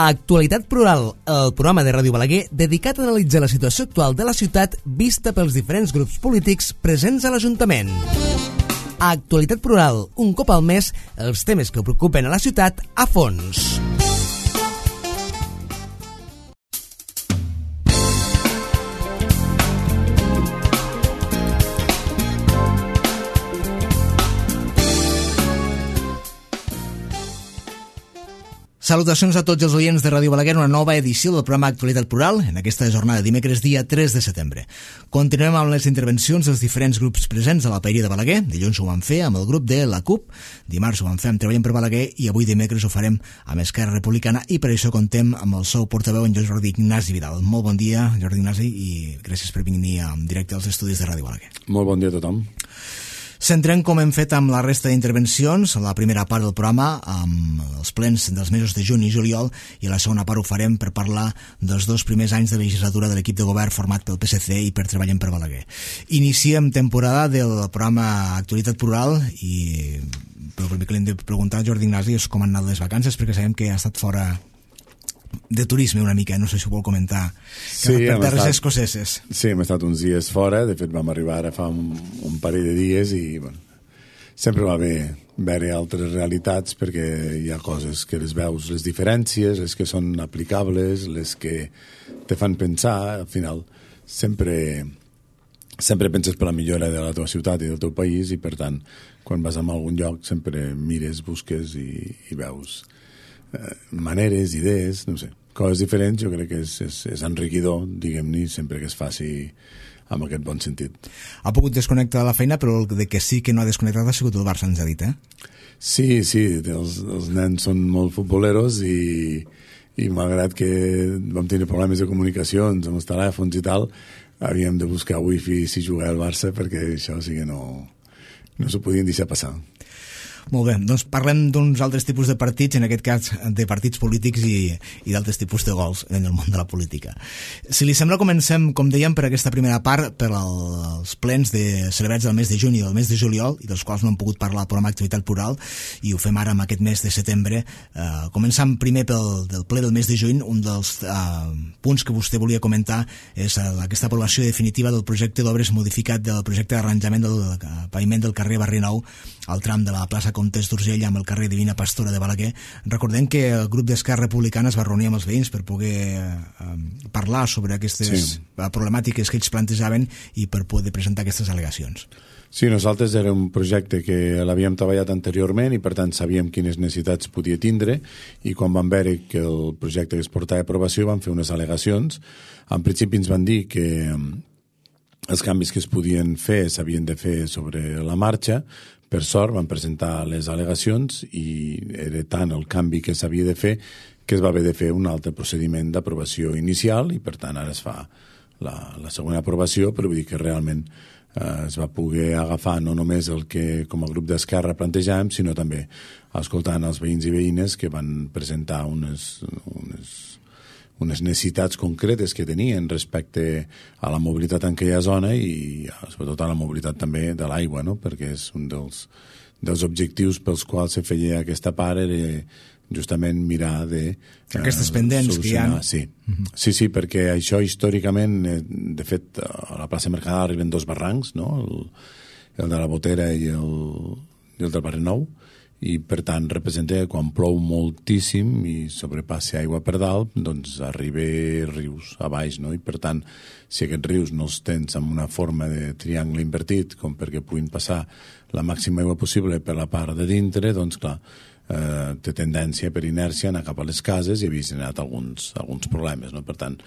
Actualitat Plural, el programa de Ràdio Balaguer dedicat a analitzar la situació actual de la ciutat vista pels diferents grups polítics presents a l'Ajuntament. Actualitat Plural, un cop al mes, els temes que preocupen a la ciutat a fons. Salutacions a tots els oients de Ràdio Balaguer, una nova edició del programa Actualitat Plural, en aquesta jornada de dimecres, dia 3 de setembre. Continuem amb les intervencions dels diferents grups presents a la Paeria de Balaguer. Dilluns ho vam fer amb el grup de la CUP, dimarts ho vam fer amb Treballem per Balaguer i avui dimecres ho farem amb Esquerra Republicana i per això contem amb el seu portaveu, en Jordi Ignasi Vidal. Molt bon dia, Jordi Ignasi, i gràcies per venir en directe als estudis de Ràdio Balaguer. Molt bon dia a tothom. Centrem, com hem fet amb la resta d'intervencions, la primera part del programa amb els plens dels mesos de juny i juliol, i la segona part ho farem per parlar dels 2 primers anys de legislatura de l'equip de govern format pel PSC i per Treballem per Balaguer. Iniciem temporada del programa Actualitat Plural però el primer que li hem de preguntar a Jordi Ignasi és com han anat les vacances, perquè sabem que ha estat fora de turisme una mica, no sé si ho vol comentar, sí, per terres escoceses. Sí, hem estat uns dies fora, de fet vam arribar ara fa un parell de dies i bueno, sempre va bé veure altres realitats perquè hi ha coses que les veus, les diferències, les que són aplicables, les que te fan pensar, al final sempre penses per la millora de la teva ciutat i del teu país i per tant, quan vas a algun lloc sempre mires, busques i veus maneres, idees, no sé, coses diferents. Jo crec que és enriquidor, diguem-ne, sempre que es faci amb aquest bon sentit. Ha pogut desconnectar de la feina, però el de que sí que no ha desconnectat ha sigut el Barça, ens ha dit, eh? Sí, els nens són molt futboleros i malgrat que vam tenir problemes de comunicacions amb els telèfons i tal, havíem de buscar wifi si jugava al Barça perquè això sí que no s'ho podien deixar passar. Molt bé, doncs parlem d'uns altres tipus de partits, en aquest cas de partits polítics i d'altres tipus de gols en el món de la política. Si li sembla, comencem, com dèiem, per aquesta primera part, per als plens celebrats del mes de juny i del mes de juliol, i dels quals no hem pogut parlar al programa Activitat Plural, i ho fem ara amb aquest mes de setembre. Començant primer del ple del mes de juny, un dels punts que vostè volia comentar és aquesta aprovació definitiva del projecte d'obres modificat del projecte d'arranjament del paviment del carrer Barri Nou al tram de la plaça Comtes d'Urgell amb el carrer Divina Pastora de Balaguer. Recordem que el grup d'Esquerra Republicana es va reunir amb els veïns per poder parlar sobre aquestes problemàtiques que ells plantejaven i per poder presentar aquestes al·legacions. Sí, nosaltres era un projecte que l'havíem treballat anteriorment i per tant sabíem quines necessitats podia tindre i quan vam veure que el projecte que es portava a aprovació vam fer unes al·legacions. En principi ens van dir que els canvis que es podien fer s'havien de fer sobre la marxa. Per sort van presentar les al·legacions i era tant el canvi que s'havia de fer que es va haver de fer un altre procediment d'aprovació inicial i per tant ara es fa la segona aprovació, però vull dir que realment es va poder agafar no només el que com a grup d'Esquerra plantejàvem, sinó també escoltant els veïns i veïnes que van presentar unes necessitats concretes que tenien respecte a la mobilitat en aquella zona i sobretot a la mobilitat també de l'aigua, no? Perquè és un dels objectius pels quals se feia aquesta part era justament mirar de aquestes pendents solucionar. Que hi ha. Sí, perquè això històricament, de fet, a la plaça Mercadal arriben 2 barrancs, no? El de la Botera i el del Barri Nou, i per tant representa que quan plou moltíssim i sobrepassa aigua per dalt, doncs arriba rius a baix, no? I per tant, si aquests rius no els tens en una forma de triangle invertit, com perquè puguin passar la màxima aigua possible per la part de dintre, doncs clar, té tendència per inèrcia a anar cap a les cases i havia generat alguns problemes, no? Per tant,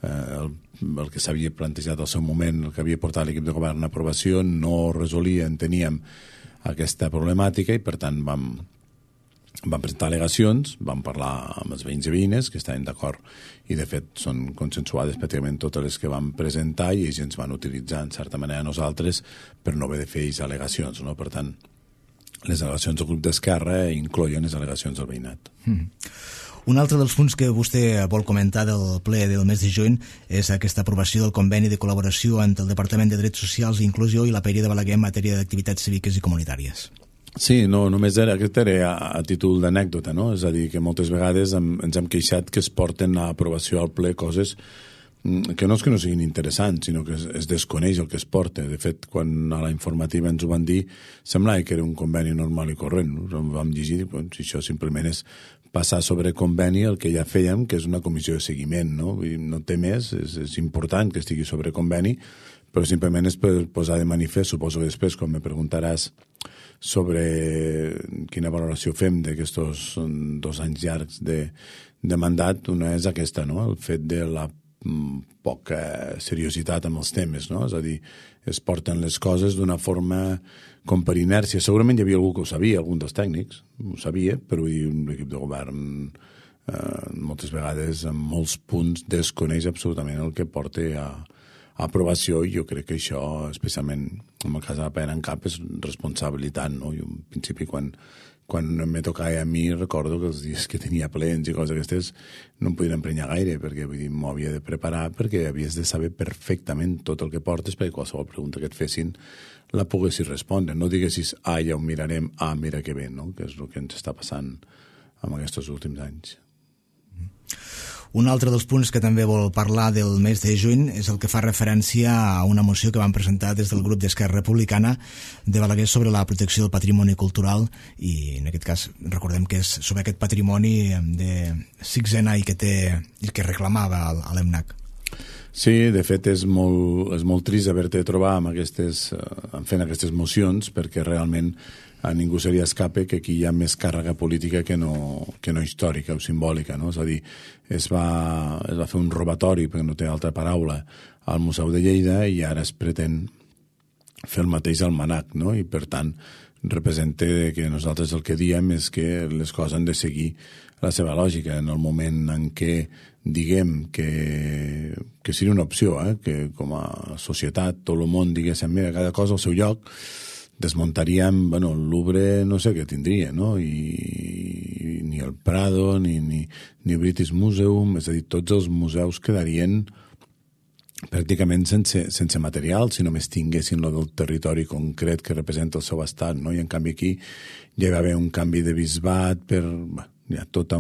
el que s'havia plantejat al seu moment, el que havia portat l'equip de govern a aprovació, no resolia, enteníem, aquesta problemàtica i per tant vam presentar al·legacions, vam parlar amb els veïns i veïnes que estaven d'acord i de fet són consensuades pràcticament totes les que vam presentar i ells ens van utilitzar en certa manera nosaltres per no haver de fer aquestes al·legacions, no? Per tant, les al·legacions del grup d'Esquerra incloïen les al·legacions del veïnat. Un altre dels punts que vostè vol comentar del ple del mes de juny és aquesta aprovació del conveni de col·laboració entre el Departament de Drets Socials i Inclusió i la Paeria de Balaguer en matèria d'activitats cíviques i comunitàries. Sí, no, només aquest era a títol d'anècdota, no? És a dir, que moltes vegades ens hem queixat que es porten a aprovació al ple coses que no és que no siguin interessants, sinó que es desconeix el que es porta. De fet, quan a la informativa ens ho van dir, semblava que era un conveni normal i corrent. Vam llegir, si això simplement és passar sobre conveni el que ja fèiem, que és una comissió de seguiment, no? I no té més, és important que estigui sobre conveni, però simplement és per posar de manifest, suposo que després, quan me preguntaràs sobre quina valoració fem d'aquests 2 anys llargs de mandat, una és aquesta, no? El fet de la poca seriositat amb els temes, no? És a dir, es porten les coses d'una forma com per inèrcia. Segurament hi havia algú que ho sabia, algun dels tècnics ho sabia, però un equip de govern moltes vegades en molts punts desconeix absolutament el que porta a aprovació, i jo crec que això, especialment en el cas de la PDeCAT, és responsabilitat, no? Jo, en principi, quan me tocava a mi, recordo que els dies que tenia plens i coses aquestes no em podien emprenyar gaire, perquè m'ho havia de preparar, perquè havies de saber perfectament tot el que portes, perquè qualsevol pregunta que et fessin la poguessis respondre. No diguessis, ja ho mirarem, mira que bé, no? Que és el que ens està passant en aquests últims anys. Un altre dels punts que també vol parlar del mes de juny és el que fa referència a una moció que van presentar des del grup d'Esquerra Republicana de Balaguer sobre la protecció del patrimoni cultural, i en aquest cas recordem que és sobre aquest patrimoni de sixena i que reclamava a l'EMNAC. Sí, de fet és molt trist haver-te de trobar fent aquestes mocions, perquè realment a ningú se li escape que aquí hi ha més càrrega política que no històrica o simbòlica, no? És a dir, es va fer un robatori, perquè no té altra paraula, al Museu de Lleida, i ara es pretén fer el mateix al MNAC, no? I per tant representa que nosaltres el que diem és que les coses han de seguir la seva lògica. En el moment en què diguem que seria una opció, que com a societat tot el món diguéssim, mira, cada cosa al seu lloc, desmuntaríem, el Louvre no sé què tindria, no? I ni el Prado, ni el British Museum, és a dir, tots els museus quedarien pràcticament sense material, si només tinguessin el del territori concret que representa el seu estat, no? I en canvi aquí ja va haver un canvi de bisbat hi ha tot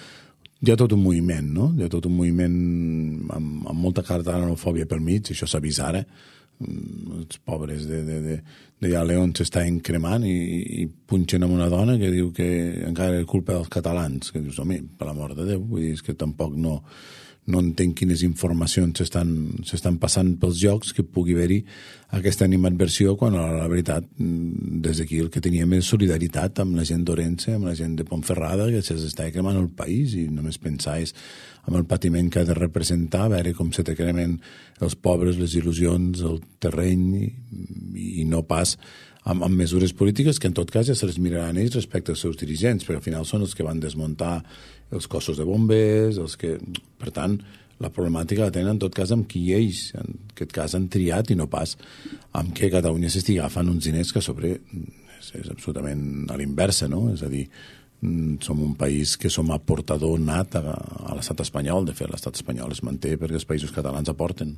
un moviment, no? Hi ha tot un moviment amb molta catalanofòbia pel mig, això s'ha vist ara, els pobres de León s'estan cremant i punxen amb una dona que diu que encara és culpa dels catalans, que dius, home, per l'amor de Déu, vull dir, és que tampoc no entenc quines informacions s'estan passant pels llocs que pugui haver-hi aquesta animadversió, quan a la veritat des d'aquí el que teníem és solidaritat amb la gent d'Orense, amb la gent de Pontferrada, que s'està cremant el país, i només pensaves amb el patiment que ha de representar, a veure com se te cremen els pobres, les il·lusions, el terreny, i no pas amb mesures polítiques que en tot cas ja se les miraran ells respecte als seus dirigents, perquè al final són els que van desmuntar els cossos de bombers, per tant, la problemàtica la tenen en tot cas amb qui ells, en aquest cas, han triat, i no pas amb què Catalunya s'estigui agafant uns diners que a sobre és absolutament a l'inversa, no? És a dir, som un país que som aportador nat a l'estat espanyol. De fet, l'estat espanyol es manté perquè els països catalans aporten.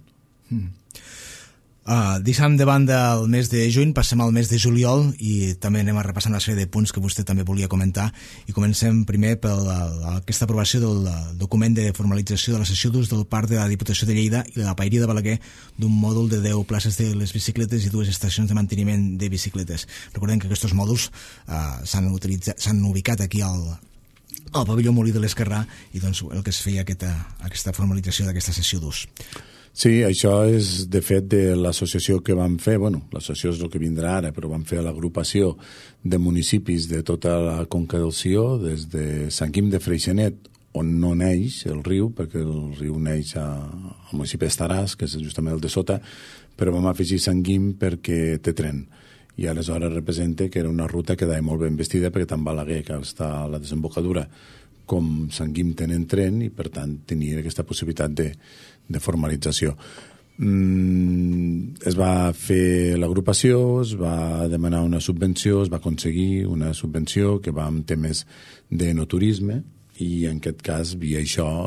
Deixant de banda el mes de juny, passem al mes de juliol, i també anem a repassar una sèrie de punts que vostè també volia comentar, i comencem primer per aquesta aprovació del document de formalització de la cessió d'ús del Parc de la Diputació de Lleida i la Paeria de Balaguer d'un mòdul de 10 places de les bicicletes i 2 estacions de manteniment de bicicletes. Recordem que aquests mòduls s'han ubicat aquí al pavelló Molí de l'Esquerrà, i doncs el que es feia aquesta formalització d'aquesta cessió d'ús. Sí, això és de fet de l'associació que vam fer, l'associació és el que vindrà ara, però vam fer l'agrupació de municipis de tota la Conca del Sió, des de Sant Guim de Freixenet, on no neix el riu, perquè el riu neix al municipi d'Estaràs, que és justament el de sota, però vam afegir Sant Guim perquè té tren, i aleshores representa que era una ruta que quedava molt ben vestida, perquè tant Balaguer, que està a la desembocadura, com Sant Guim tenen tren, i per tant tenia aquesta possibilitat de formalització. Es va fer l'agrupació, es va demanar una subvenció, es va aconseguir una subvenció que va amb temes de no turisme, i en aquest cas, via això,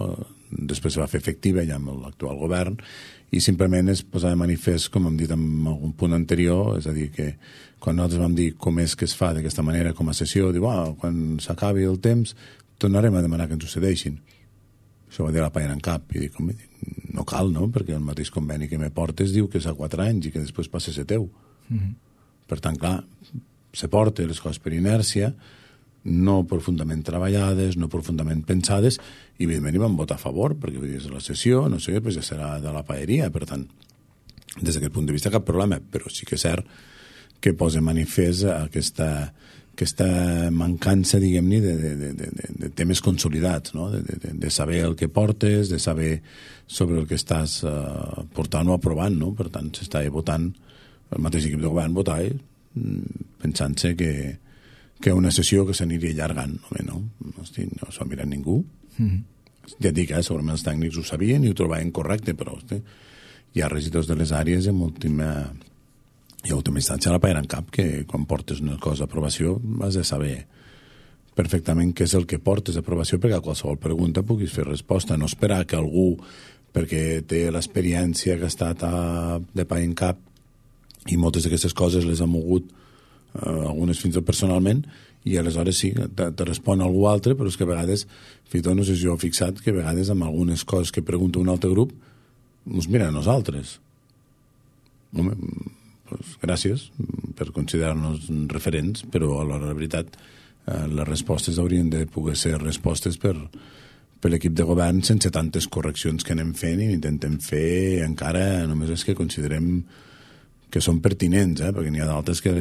després se va fer efectiva ja amb l'actual govern, i simplement es posava de manifest, com hem dit en algun punt anterior, és a dir, que quan nosaltres vam dir com és que es fa d'aquesta manera com a sessió, diu, quan s'acabi el temps tornarem a demanar que ens ho cedeixin. Això va dir la Paella en Cap, i dic, no cal, no?, perquè el mateix conveni que me portes diu que és a 4 anys i que després passa a ser teu. Per tant, clar, se porta les coses per inèrcia, no profundament treballades, no profundament pensades, i evidentment hi van votar a favor, perquè vull dir, és la sessió, no sé, pues ja serà de la paeria, per tant, des d'aquest punt de vista cap problema, però sí que és cert que posa manifest aquesta mancança, diguem-ne, de temes consolidats, no? de saber el que portes, de saber sobre el que estàs portant o aprovant, no? Per tant, s'està votant, el mateix equip de govern votava pensant-se que una sessió que s'aniria allargant. No s'ho ha mirat ningú. Ja et dic, segurament els tècnics ho sabien i ho trobaven correcte, però hi ha regidors de les àrees amb última instància a la Paella en Cap, que quan portes una cosa d'aprovació has de saber perfectament què és el que portes d'aprovació, perquè a qualsevol pregunta puguis fer resposta, no esperar que algú, perquè té l'experiència que ha estat de Paella en Cap i moltes d'aquestes coses les ha mogut algunes fins i tot personalment, i aleshores sí, te respon algú altre, però és que a vegades, fins i tot no sé si jo he fixat que a vegades amb algunes coses que pregunta un altre grup ens miren a nosaltres. Home, doncs gràcies per considerar-nos referents, però a l'hora de la veritat les respostes haurien de poder ser respostes per l'equip de govern sense tantes correccions que anem fent i intentem fer encara només és que considerem que són pertinents, perquè n'hi ha d'altres que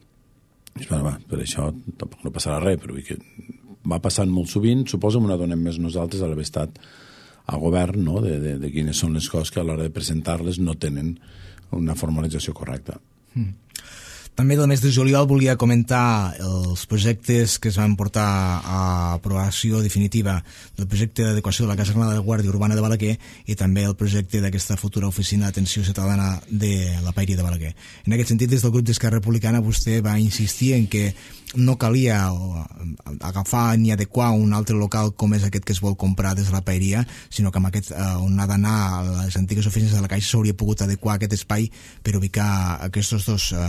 per això tampoc no passarà res, però que va passant molt sovint, suposo que n'adonem més nosaltres a l'haver estat a govern, no? de quines són les coses que a l'hora de presentar-les no tenen una formalització correcta. També del mes de juliol volia comentar els projectes que es van portar a aprovació definitiva del projecte d'adequació de la caserna de Guàrdia Urbana de Balaguer i també el projecte d'aquesta futura oficina d'atenció ciutadana de la Paeria de Balaguer. En aquest sentit, des del grup d'Esquerra Republicana vostè va insistir en que no calia agafar ni adequar un altre local com és aquest que es vol comprar des de la Paeria, sinó que amb aquest on ha d'anar a les antigues oficines de la Caixa s'hauria pogut adequar aquest espai per ubicar aquests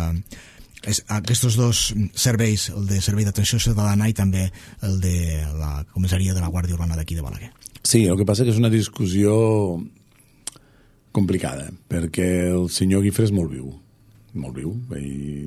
dos serveis, el de servei d'atenció ciutadana i també el de la comissaria de la Guàrdia Urbana d'aquí de Balaguer. Sí, el que passa que és una discussió complicada, perquè el senyor Guifré és molt viu, i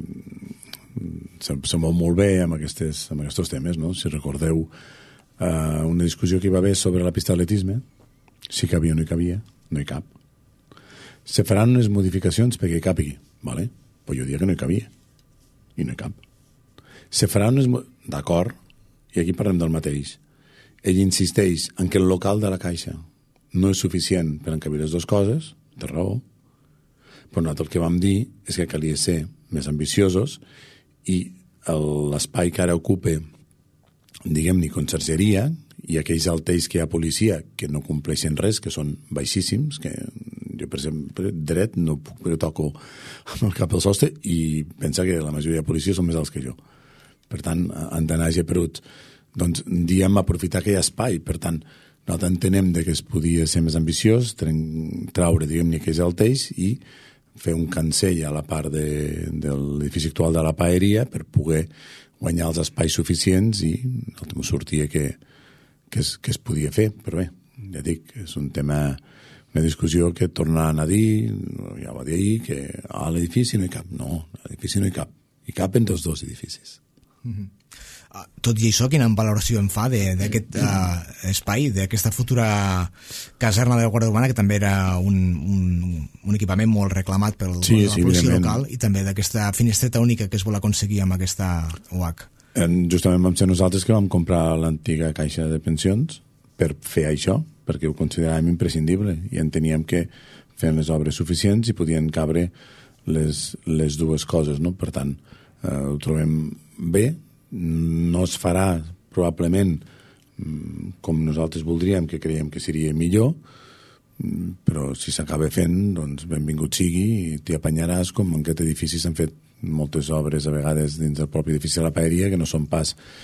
se mou molt bé amb aquests temes, no? Si recordeu una discussió que hi va haver sobre la pista d'atletisme, si cabia o no hi cabia, no hi cap. Se faran unes modificacions perquè hi capigui, vale? Però jo diria que no hi cabia i no hi cap. Se faran unes... D'acord, i aquí parlem del mateix. Ell insisteix en que el local de la Caixa no és suficient per encabir les dues coses, té raó, però nosaltres el que vam dir és que calia ser més ambiciosos i l'espai que ara ocupa, diguem-ne, consergeria i aquells altells que hi ha policia que no compleixen res, que són baixíssims, que jo, per exemple, dret no puc, però toco amb el cap al sostre i pensa que la majoria de policies són més alts que jo. Per tant, han d'anar geperuts. Doncs diem aprofitar aquell espai. Per tant, nosaltres entenem que es podia ser més ambiciós, traure, diguem-ne, aquells altells i fer un cancell a la part de l'edifici actual de la Paeria per poder guanyar els espais suficients i m'ho sortia que es podia fer. Però bé, ja dic, és un tema... una discussió que tornaran a dir, ja va dir ahir, que a l'edifici no hi cap. No, a l'edifici no hi cap. Hi cap entre els dos edificis. Tot i això, quina valoració en fa d'aquest espai, d'aquesta futura caserna de la Guàrdia Urbana, que també era un equipament molt reclamat per la policia local, i també d'aquesta finestreta única que es vol aconseguir amb aquesta UAC? Justament vam ser nosaltres que vam comprar l'antiga caixa de pensions per fer això, perquè ho consideràvem imprescindible i enteníem que feien les obres suficients i podien cabre les dues coses, no? Per tant, ho trobem bé. No es farà probablement com nosaltres voldríem, que creiem que seria millor, però si s'acaba fent, doncs benvingut sigui i t'hi apanyaràs, com en aquest edifici s'han fet moltes obres a vegades dins del propi edifici de la Paeria que no són pas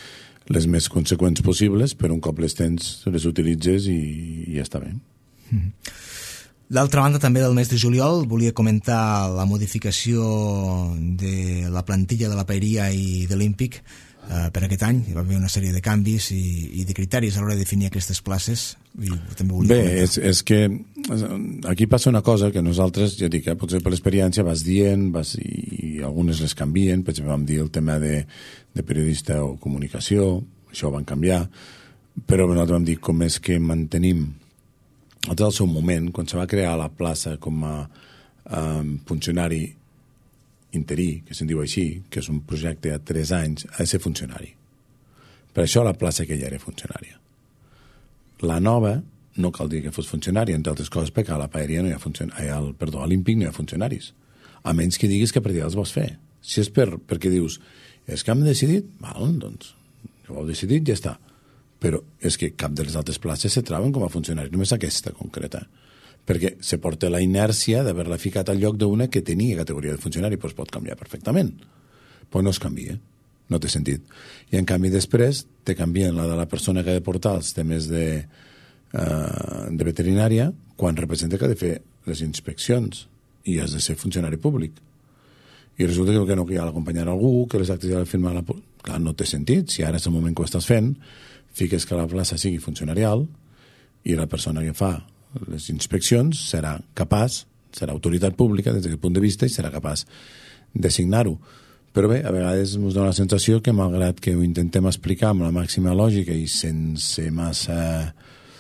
les més conseqüents possibles, però un cop les tens, les utilitzes i ja està bé. D'altra banda, també del mes de juliol, volia comentar la modificació de la plantilla de la Paeria i de l'Olímpic per aquest any. Hi va haver una sèrie de canvis i de criteris a l'hora de definir aquestes places. Bé, és que aquí passa una cosa que nosaltres, ja dic, potser per l'experiència vas dient i algunes les canvien. Per exemple, vam dir el tema de periodista o comunicació, això ho van canviar, però nosaltres vam dir com és que mantenim al seu moment, quan se va crear la plaça com a funcionari interí, que se'n diu així, que és un projecte a 3 anys, ha de ser funcionari. Per això la plaça aquella era funcionària. La nova no cal dir que fos funcionària, entre altres coses, perquè a la Paeria no hi ha a l'Olímpic no hi ha funcionaris. A menys que diguis que per dia els vols fer. Si és perquè dius, és que hem decidit, val, doncs, ho heu decidit, ja està. Però és que cap de les altres places se troben com a funcionaris, només aquesta concreta, perquè se porta la inèrcia d'haver-la ficat al lloc d'una que tenia categoria de funcionari, doncs pot canviar perfectament. Però no es canvia, no té sentit. I en canvi després te canvien la de la persona que ha de portar els temes de veterinària quan representa que ha de fer les inspeccions i has de ser funcionari públic. I resulta que no cal acompanyar algú, que les actes ja l'ha firmat la... Clar, no té sentit, si ara és el moment que ho estàs fent, fiques que la plaça sigui funcionarial i la persona que fa les inspeccions serà capaç, serà autoritat pública des d'aquest punt de vista i serà capaç de signar-ho. Però bé, a vegades ens dona la sensació que malgrat que ho intentem explicar amb la màxima lògica i sense massa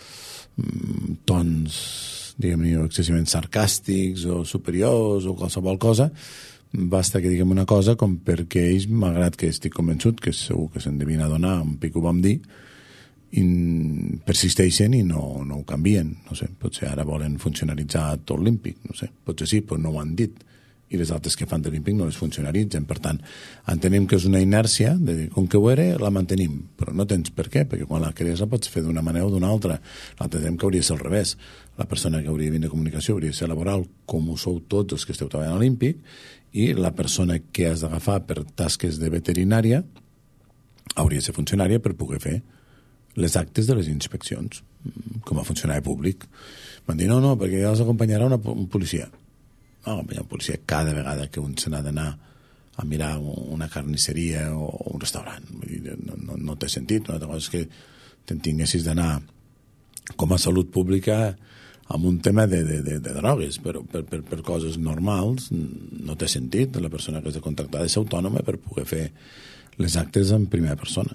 tons, diguem-ne, excessivament sarcàstics o superiors o qualsevol cosa, basta que diguem una cosa com perquè ells, malgrat que estic convençut que segur que se'n devien adonar un pic ho vam dir, persisteixen i no ho canvien. No sé, potser ara volen funcionaritzar tot l'Olímpic, no sé, potser sí, però no ho han dit. I les altres que fan de l'Olímpic no les funcionaritzen. Per tant, entenem que és una inèrcia de dir, com que ho era, la mantenim, però no tens per què, perquè quan la crees la pots fer d'una manera o d'una altra. Entenem que hauria de ser al revés. La persona que hauria de venir de comunicació hauria de ser laboral, com ho sou tots els que esteu treballant a l'Olímpic, i la persona que has d'agafar per tasques de veterinària hauria de ser funcionària per poder fer les actes de les inspeccions com a funcionari públic. Van dir, no, perquè ja els acompanyarà un policia. No, acompanyar un policia cada vegada que un se n'ha d'anar a mirar una carnisseria o un restaurant. No té sentit. Una altra cosa és que te'n tinguessis d'anar com a salut pública amb un tema de drogues, però per coses normals no té sentit. La persona que has de contactar ha de ser autònoma per poder fer les actes en primera persona.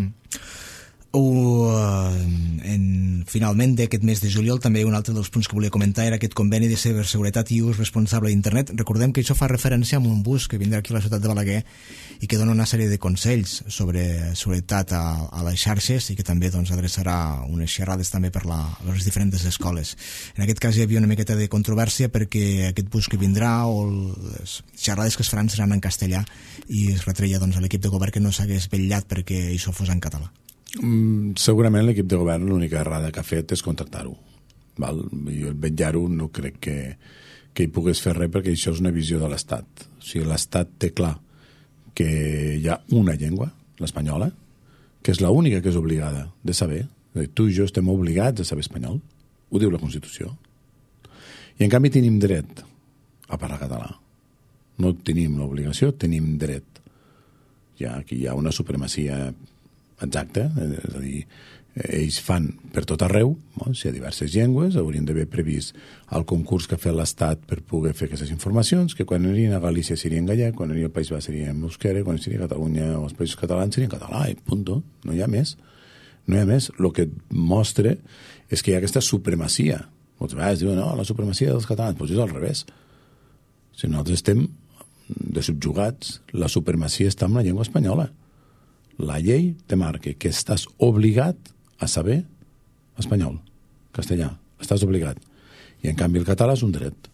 Finalment d'aquest mes de juliol també un altre dels punts que volia comentar era aquest conveni de ciberseguretat i ús responsable d'internet. Recordem que això fa referència a un bus que vindrà aquí a la ciutat de Balaguer i que dona una sèrie de consells sobre seguretat a les xarxes i que també adreçarà unes xerrades també per les diferents escoles. En aquest cas hi havia una miqueta de controvèrsia perquè aquest bus que vindrà o les xerrades que es faran seran en castellà i es retreia a l'equip de govern que no s'hagués vetllat perquè això fos en català. Segurament l'equip de govern l'única errada que ha fet és contactar-ho. Jo el vetllar-ho no crec que hi pogués fer res perquè això és una visió de l'Estat. O sigui, l'Estat té clar que hi ha una llengua, l'espanyola, que és l'única que és obligada de saber. Tu i jo estem obligats a saber espanyol. Ho diu la Constitució. I en canvi tenim dret a parlar català. No tenim l'obligació, tenim dret. Aquí hi ha una supremacia exacte, és a dir, ells fan per tot arreu, si hi ha diverses llengües, haurien d'haver previst el concurs que ha fet l'Estat per poder fer aquestes informacions, que quan anirien a Galícia seria en gallec, quan aniria al País Basc seria en euskera, quan seria a Catalunya o als Països Catalans seria en català, i punto, no hi ha més. No hi ha més. El que mostra és que hi ha aquesta supremacia. Moltes vegades diuen, no, la supremacia dels catalans, doncs és al revés. Si nosaltres estem de subjugats, la supremacia està en la llengua espanyola. La llei te marca que estàs obligat a saber espanyol, castellà, estàs obligat. I en canvi el català és un dret.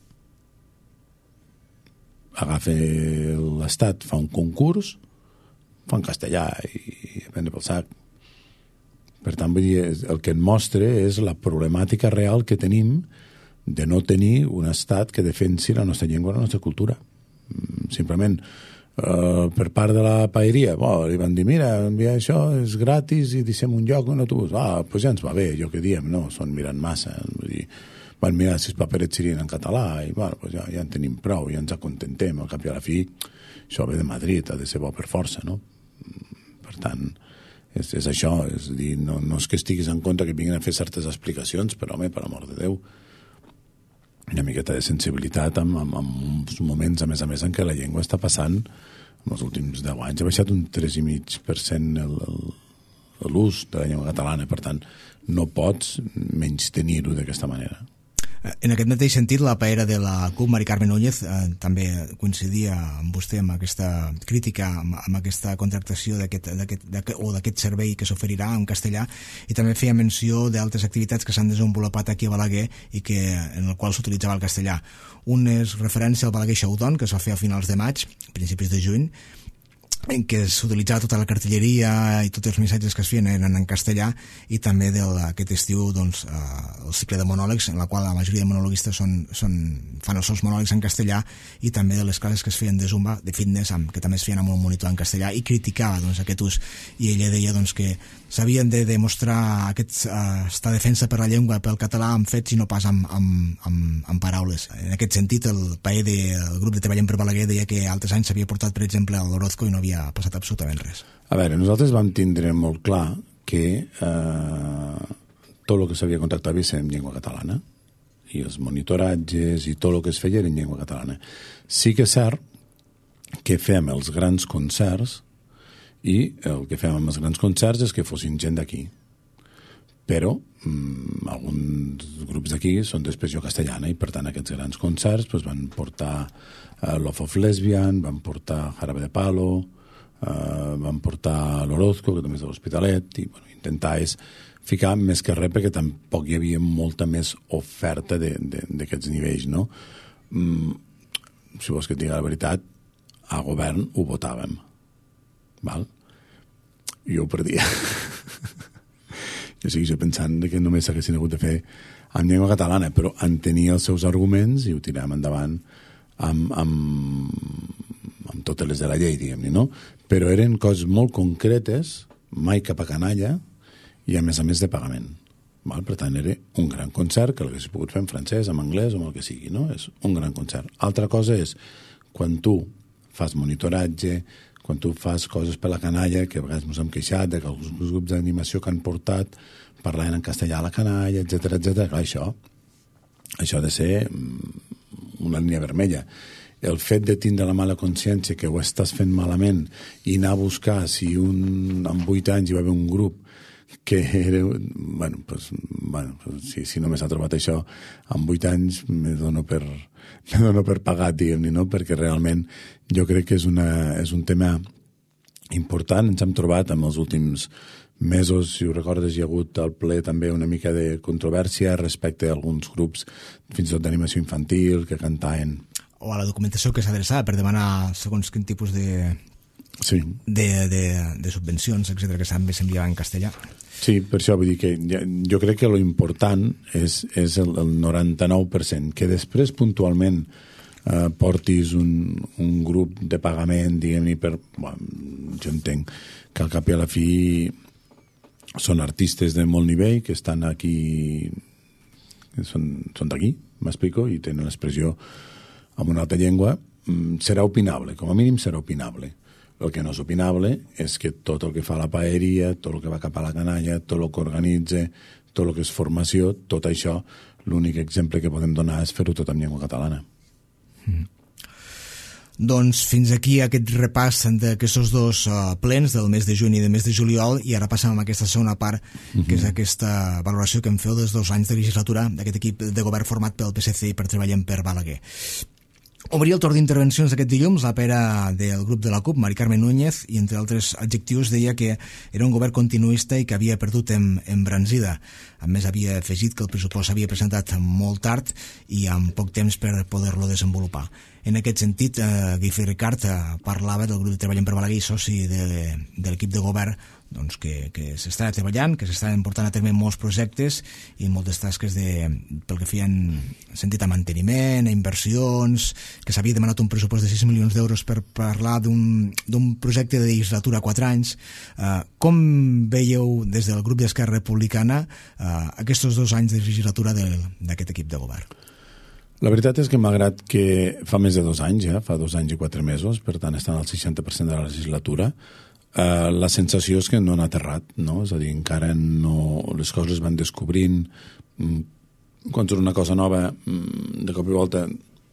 Agafa l'Estat, fa un concurs, fa en castellà i prendre pel sac. Per tant, vull dir, el que et mostra és la problemàtica real que tenim de no tenir un estat que defensi la nostra llengua i la nostra cultura. Simplement per part de la paeria, li van dir, mira, enviar això és gratis i deixem un lloc, un autobús. Pues ja ens va bé, allò que diem, no? Són mirant massa. Vull dir, van mirar si els paperets serien en català i pues ja en tenim prou, ja ens acontentem. Al cap i a la fi, això ve de Madrid, ha de ser bo per força, no? Per tant, és això, és a dir, no és que estiguis en compte que vinguin a fer certes explicacions, però, home, per amor de Déu, una miqueta de sensibilitat en uns moments, a més, en què la llengua està passant, en els últims 10 anys, ha baixat un 3,5% l'ús de la llengua catalana, per tant, no pots menystenir-ho d'aquesta manera. En aquest mateix sentit, la paera de la CUP, Mari Carmen Núñez, també coincidia amb vostè amb aquesta crítica, amb aquesta contractació d'aquest servei que s'oferirà en castellà, i també feia menció d'altres activitats que s'han desenvolupat aquí a Balaguer i en el qual s'utilitzava el castellà. Un és referència al Balaguer Showdown, que es va fer a finals de maig, principis de juny, en què s'utilitzava tota la cartelleria i tots els missatges que es feien eren en castellà, i també aquest estiu el cicle de monòlegs, en la qual la majoria de monologuistes fan els seus monòlegs en castellà, i també de les classes que es feien de zumba, de fitness, que també es feien amb un monitor en castellà, i criticava aquest ús, i ella deia que s'havien de demostrar aquesta defensa per la llengua, pel català, amb fets i no pas amb paraules. En aquest sentit, el paer del grup de Treballem per Balaguer deia que altres anys s'havia portat, per exemple, a l'Orozco i no havia passat absolutament res. A veure, nosaltres vam tindre molt clar que tot el que s'havia contractat havia de ser en llengua catalana, i els monitoratges i tot el que es feia era en llengua catalana. Sí que és cert que fem els grans concerts, i el que fem amb els grans concerts és que fossin gent d'aquí. Però alguns grups d'aquí són d'expressió castellana, i per tant aquests grans concerts van portar Love of Lesbian, van portar Jarabe de Palo, van portar l'Orozco, que també és de l'Hospitalet, i intentar és ficar més que res, perquè tampoc hi havia molta més oferta d'aquests nivells, no? Si vols que et digui la veritat, a govern ho votàvem, val? Jo ho perdia. Jo segueixo pensant que només s'haguessin hagut de fer en llengua catalana, però en tenia els seus arguments i ho tiràvem endavant amb totes les de la llei, diguem-ne, no? Però eren coses molt concretes, mai cap a canalla, i a més de pagament. Val? Per tant, era un gran concert que l'hagués pogut fer en francès, en anglès o en el que sigui, no? És un gran concert. Altra cosa és quan tu fas monitoratge, quan tu fas coses per la canalla, que a vegades ens hem queixat de que alguns grups d'animació que han portat parlaven en castellà a la canalla, etcètera. Clar, això ha de ser una línia vermella. El fet de tindre la mala consciència que ho estàs fent malament i anar a buscar si en 8 anys hi va haver un grup que era... si només ha trobat això, en 8 anys me dono per pagat, diguem-ne, no? Perquè realment jo crec que és un tema important. Ens hem trobat en els últims mesos, si ho recordes, hi ha hagut al ple també una mica de controvèrsia respecte a alguns grups, fins i tot d'animació infantil, que cantaven... O a la documentació que s'adreçava per demanar segons quin tipus de subvencions, etcètera, que s'enviava en castellà. Sí, per això vull dir que jo crec que lo important és el 99%, que després puntualment portis un grup de pagament, diguem-ne, jo entenc que al cap i a la fi són artistes de molt nivell que estan aquí, són d'aquí, m'explico, i tenen l'expressió en una altra llengua, serà opinable, com a mínim serà opinable. El que no és opinable és que tot el que fa la paeria, tot el que va cap a la canalla, tot el que organitza, tot el que és formació, tot això, l'únic exemple que podem donar és fer-ho tot en llengua catalana. Doncs fins aquí aquest repàs d'aquests dos plens del mes de juny i del mes de juliol, i ara passem a aquesta segona part, que és aquesta valoració que em feu dels 2 anys de legislatura d'aquest equip de govern format pel PSC i per Treballem per Balaguer. Obria el torn d'intervencions aquest dilluns la pera del grup de la CUP, Mari Carmen Núñez, i entre altres adjectius deia que era un govern continuista i que havia perdut embranzida. A més, havia afegit que el pressupost s'havia presentat molt tard i amb poc temps per poder-lo desenvolupar. En aquest sentit, Guifré Ricart parlava del grup de Treballem per Balaguer i soci de l'equip de govern doncs, que s'està treballant, que s'estan portant a terme molts projectes i moltes tasques pel que feien sentit a manteniment, a inversions, que s'havia demanat un pressupost de 6 milions d'euros per parlar d'un projecte de legislatura a 4 anys. Com veieu des del grup d'Esquerra Republicana aquests 2 anys de legislatura d'aquest equip de govern? La veritat és que malgrat que fa més de 2 anys, fa 2 anys i 4 mesos, per tant estan al 60% de la legislatura, la sensació és que no han aterrat, no? És a dir, encara no, les coses van descobrint, quan surt una cosa nova, de cop i volta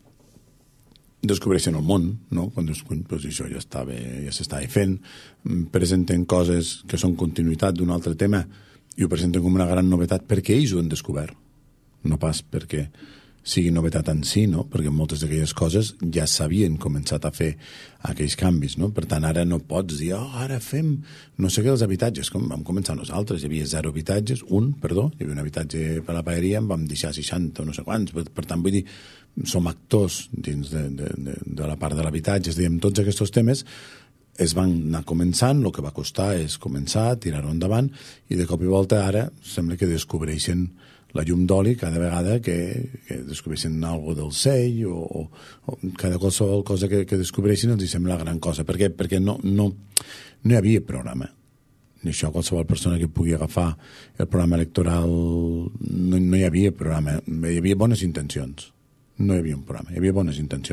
descobreixen el món, no? Quan descobreixen, doncs això ja s'estava fent, presenten coses que són continuïtat d'un altre tema i ho presenten com una gran novetat perquè ells ho han descobert, no pas perquè sigui novetat en si, no? Perquè moltes d'aquelles coses ja s'havien començat a fer aquells canvis, no? Per tant, ara no pots dir, ara fem no sé què dels habitatges, com vam començar nosaltres, hi havia 0 habitatges, hi havia un habitatge per la paeria, en vam deixar 60 o no sé quants, per tant, vull dir, som actors dins de la part de l'habitatge, és a dir, amb tots aquests temes es van anar començant, el que va costar és començar, tirar-ho endavant, i de cop i volta ara sembla que descobreixen la llum d'oli cada vegada que descobreixen alguna del cell o cada qualsevol cosa que descobreixen els sembla la gran cosa. Per què? Perquè no hi havia programa. Ni això qualsevol persona que pugui agafar el programa electoral no hi havia programa. Hi havia bones intencions. No hi havia un programa. Hi havia bones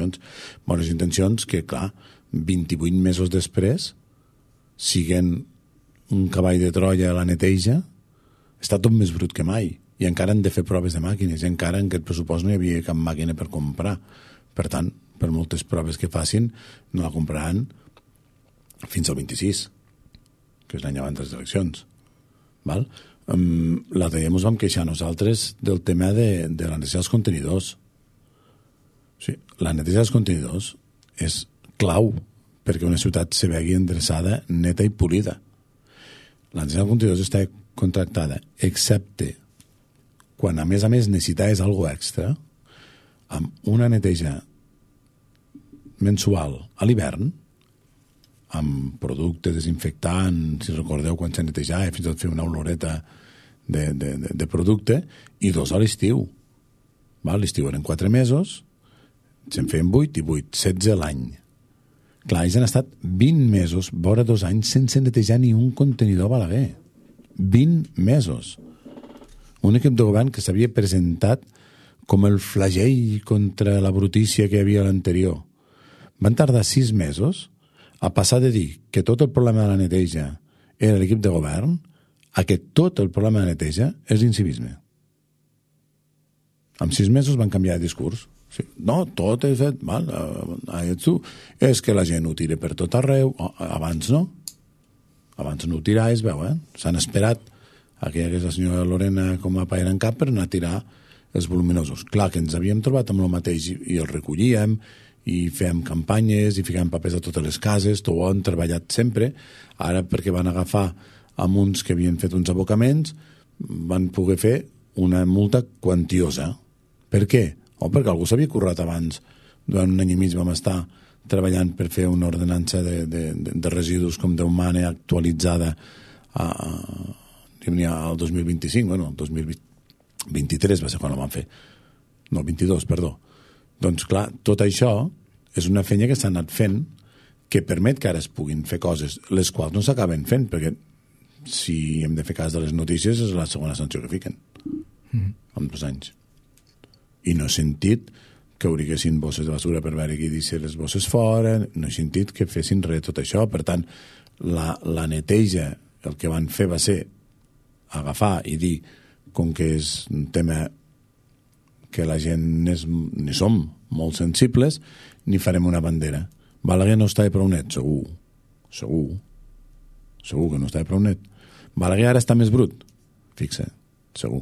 intencions que, clar, 28 mesos després siguen un cavall de Troia a la neteja, està tot més brut que mai. I encara han de fer proves de màquines, i encara en aquest pressupost no hi havia cap màquina per comprar. Per tant, per moltes proves que facin, no la compraran fins al 26, que és l'any abans de les eleccions. Val? L'altre dia ens vam queixar nosaltres del tema de la neteja dels contenidors. Sí, la neteja dels contenidors és clau perquè una ciutat se vegi endreçada, neta i polida. La neteja dels contenidors està contractada, excepte quan a més necessitaves alguna extra, amb una neteja mensual a l'hivern, amb producte desinfectant, si recordeu quan se netejava, fins i tot fer una oloreta de producte, i 2 a l'estiu. L'estiu eren 4 mesos, se'n feien 8 i 8, 16 l'any. Clar, ells han estat 20 mesos, vora 2 anys, sense netejar ni un contenidor a Balaguer. 20 mesos. Un equip de govern que s'havia presentat com el flagell contra la brutícia que hi havia a l'anterior. Van tardar 6 mesos a passar de dir que tot el problema de la neteja era l'equip de govern a que tot el problema de la neteja és l'incivisme. En 6 mesos van canviar de discurs. Sí. No, tot és fet mal. És que la gent ho tira per tot arreu. Abans no. Abans no ho tirava, es veu, S'han esperat aquella que és la senyora Lorena com a paella en cap per anar a tirar els voluminosos. Clar que ens havíem trobat amb el mateix i el recollíem i fèiem campanyes i ficàvem papers a totes les cases, tot ho han treballat sempre. Ara, perquè van agafar amb uns que havien fet uns abocaments, van poder fer una multa quantiosa. Per què? Perquè algú s'havia currat abans. Durant un any i mig vam estar treballant per fer una ordenança de residus com Déu mana actualitzada al 2025, el 2023 va ser quan ho van fer. No, 22, perdó. Doncs clar, tot això és una feina que s'ha anat fent que permet que ara es puguin fer coses, les quals no s'acaben fent, perquè si hem de fer cas de les notícies és la segona sanció que fiquen en 2 anys. I no he sentit que obriguessin bosses de basura per veure qui deixa les bosses fora, no he sentit que fessin res de tot això. Per tant, la neteja, el que van fer va ser agafar i dir, com que és un tema que la gent ni som molt sensibles, ni farem una bandera. Balaguer no estava prou net, segur que no estava prou net. Balaguer ara està més brut, fixa, segur.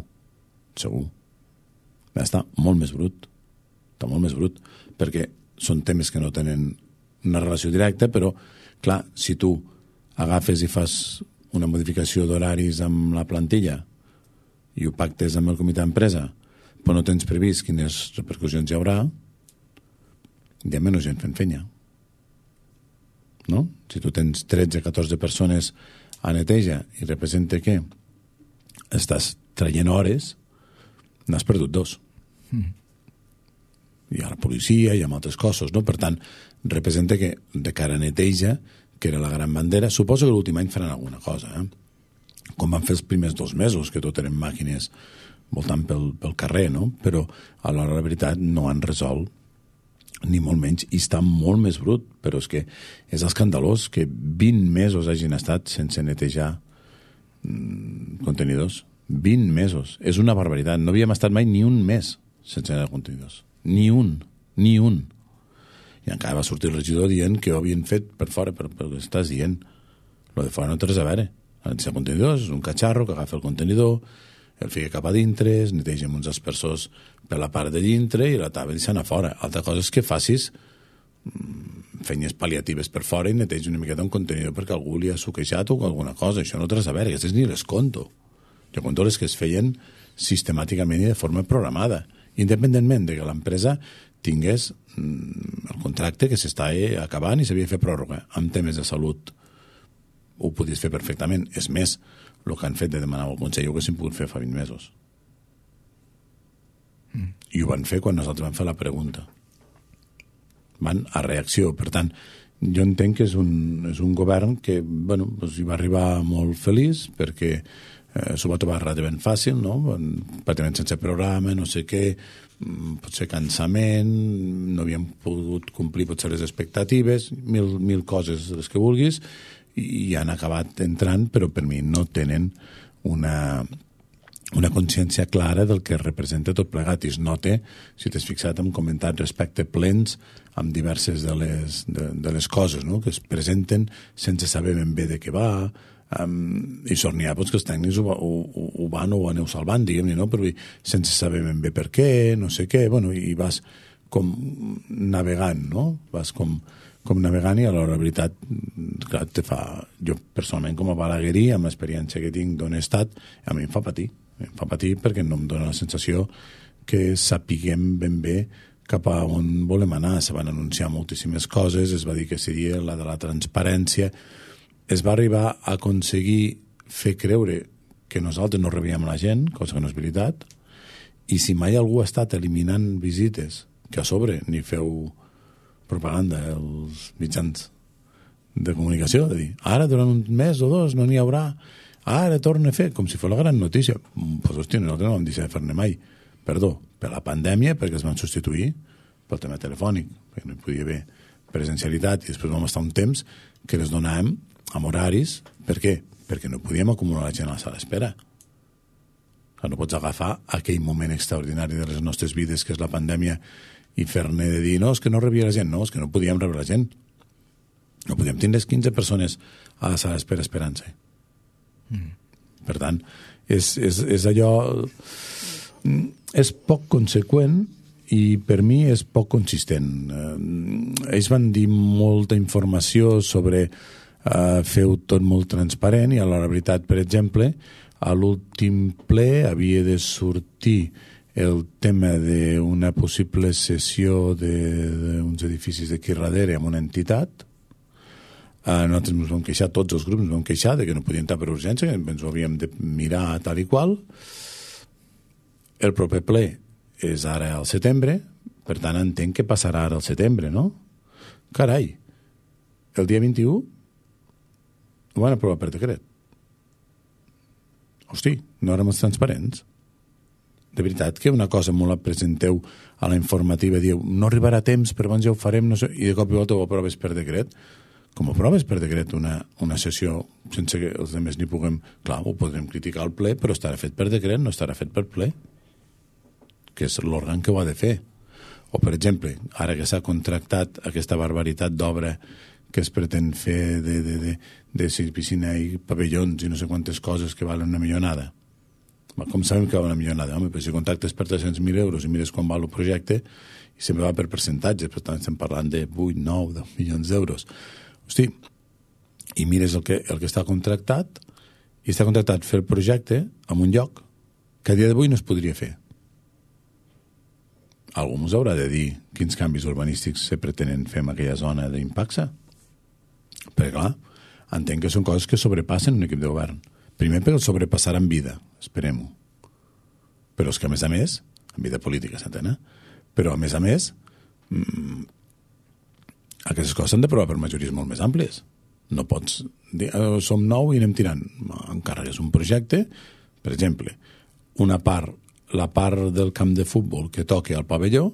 Està molt més brut, perquè són temes que no tenen una relació directa, però clar, si tu agafes i fas una modificació d'horaris amb la plantilla i ho pactes amb el comitè d'empresa, però no tens previst quines repercussions hi haurà, hi ha menys gent fent feina. No? Si tu tens 13-14 persones a neteja i representa que estàs traient hores, n'has perdut 2. Hi ha la policia, hi ha altres cossos, no? Per tant, representa que de cara a neteja, que era la gran bandera, suposo que l'últim any faran alguna cosa, com van fer els primers 2 mesos, que tot eren màquines voltant pel carrer, no? Però a l'hora de la veritat no han resolt ni molt menys, i està molt més brut, però és que és escandalós que 20 mesos hagin estat sense netejar contenidors. 20 mesos. És una barbaritat. No havíem estat mai ni un mes sense netejar contenidors. Ni un. I encara va sortir el regidor dient que ho havien fet per fora, per el que estàs dient. Lo de fora no té res a veure. El contenidor és un catxarro que agafa el contenidor, el fica cap a dintre, es neteja amb uns aspersors per la part de dintre i la tava deixant a fora. Altra cosa és que facis feines pal·liatives per fora i neteja una miqueta un contenidor perquè algú li ha suquejat o alguna cosa. Això no té res a veure, aquestes ni les conto. Jo conto les que es feien sistemàticament i de forma programada, independentment de que l'empresa tingués el contracte que s'està acabant i s'havia de fer pròrroga. Amb temes de salut ho podies fer perfectament. És més, el que han fet de demanar al Consell ho haguessin pogut fer fa 20 mesos. I ho van fer quan nosaltres vam fer la pregunta. Van a reacció. Per tant, jo entenc que és un govern que bueno, doncs hi va arribar molt feliç perquè s'ho va trobar relativament fàcil, no? Pràcticament sense programa, no sé què, potser cansament, no havíem pogut complir potser les expectatives, mil coses les que vulguis, i han acabat entrant, però per mi no tenen una consciència clara del que representa tot plegat. I es nota, si t'has fixat, hem comentat respecte plens amb diverses de les coses, no? Que es presenten sense saber ben bé de què va, i sort n'hi ha doncs, que els tècnics ho van o ho aneu salvant, diguem-ne, no? Però sense saber ben bé per què, no sé què, bueno, i vas com navegant, no? Vas com navegant i a l'hora de veritat, clar, jo personalment com a balaguerí, amb l'experiència que tinc d'on he estat, a mi em fa patir perquè no em dóna la sensació que sapiguem ben bé cap a on volem anar. Se van anunciar moltíssimes coses, es va dir que seria la de la transparència, es va arribar a aconseguir fer creure que nosaltres no rebíem la gent, cosa que no és veritat, i si mai algú ha estat eliminant visites, que a sobre ni feu propaganda els mitjans de comunicació, de dir, ara durant un mes o 2 no n'hi haurà, ara torna a fer, com si fos la gran notícia. Pues, hòstia, nosaltres no vam deixar de fer-ne mai. Perdó, per la pandèmia, perquè es van substituir pel tema telefònic, perquè no hi podia haver presencialitat, i després vam estar un temps que les donàvem amb horaris. Per què? Perquè no podíem acumular la gent a la sala d'espera. No pots agafar aquell moment extraordinari de les nostres vides, que és la pandèmia, i fer-ne de dir, no, és que no rebia la gent. No, és que no podíem rebre la gent. No podíem tindre 15 persones a la sala d'espera esperant-se. Per tant, és allò... És poc conseqüent i per mi és poc consistent. Ells van dir molta informació sobre feu tot molt transparent i a la veritat, per exemple, a l'últim ple havia de sortir el tema d'una possible cessió d'uns edificis d'aquí darrere amb una entitat. Nosaltres ens vam queixar, tots els grups ens vam queixar de que no podien estar per urgència, que ens ho havíem de mirar tal i qual. El proper ple és ara al setembre, per tant entenc que passarà ara al setembre, no? Carai, el dia 21 ho van aprovar per decret. Hosti, no érem els transparents. De veritat que una cosa molt la presenteu a la informativa, diu, no arribarà a temps, però abans ja ho farem, no sé, i de cop i volta ho aproves per decret. Com aproves per decret una sessió sense que els altres n'hi puguem... Clar, ho podrem criticar al ple, però estarà fet per decret, no estarà fet per ple, que és l'òrgan que ho ha de fer. O, per exemple, ara que s'ha contractat aquesta barbaritat d'obra que es pretén fer de piscina i pavellons i no sé quantes coses que valen 1 milionada. Com sabem que val 1 milionada? Home, però si contractes per 300.000 euros i mires quan val el projecte i sempre va per percentatges, per tant estem parlant de 8, 9, 10 milions d'euros. Hosti, i mires el que està contractat i està contractat fer el projecte en un lloc que a dia d'avui no es podria fer. Algú ens haurà de dir quins canvis urbanístics se pretenen fer en aquella zona d'impacte. Perquè, clar, entenc que són coses que sobrepassen un equip de govern. Primer perquè el sobrepassarà en vida, esperem-ho. Però és que, a més, en vida política, s'entén, però, a més, aquestes coses s'han d'aprovar per majories molt més àmplies. No pots dir, som 9 i anem tirant. Encarregues un projecte, per exemple, la part del camp de futbol que toqui al pavelló,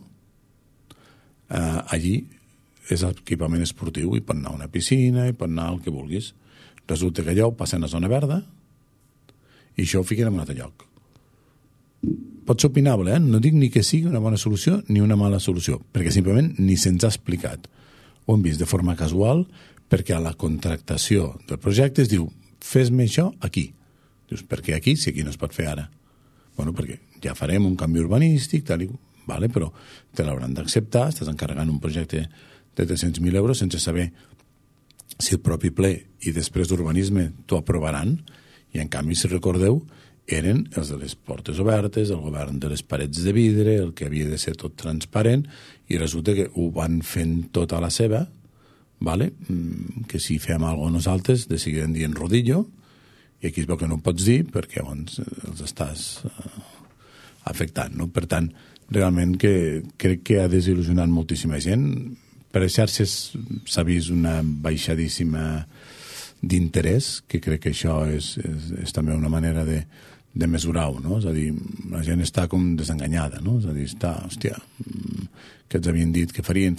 allí és equipament esportiu i pot anar a una piscina i pot anar al que vulguis. Resulta que allò ho passa a zona verda i això ho fiquen en un altre lloc. Pot ser opinable, no dic ni que sigui una bona solució ni una mala solució, perquè simplement ni se'ns ha explicat. Ho hem vist de forma casual perquè a la contractació del projecte es diu fes-me això aquí. Dius, per què aquí si aquí no es pot fer ara? Bueno, perquè ja farem un canvi urbanístic, tal i... Vale, però te l'hauran d'acceptar, estàs encarregant un projecte de 300.000 euros sense saber si el propi ple i després d'urbanisme t'ho aprovaran, i en canvi, si recordeu, eren els de les portes obertes, el govern de les parets de vidre, el que havia de ser tot transparent, i resulta que ho van fent tot a la seva, vale? Que si fem alguna cosa nosaltres, de seguir dient rodillo, i aquí es veu que no ho pots dir perquè llavors els estàs afectant, no? Per tant, realment que crec que ha desil·lusionat moltíssima gent. Per les xarxes s'ha vist una baixadíssima d'interès, que crec que això és també una manera de mesurar-ho, no? És a dir, la gent està com desenganyada, no? És a dir, hòstia, que ens havien dit que farien,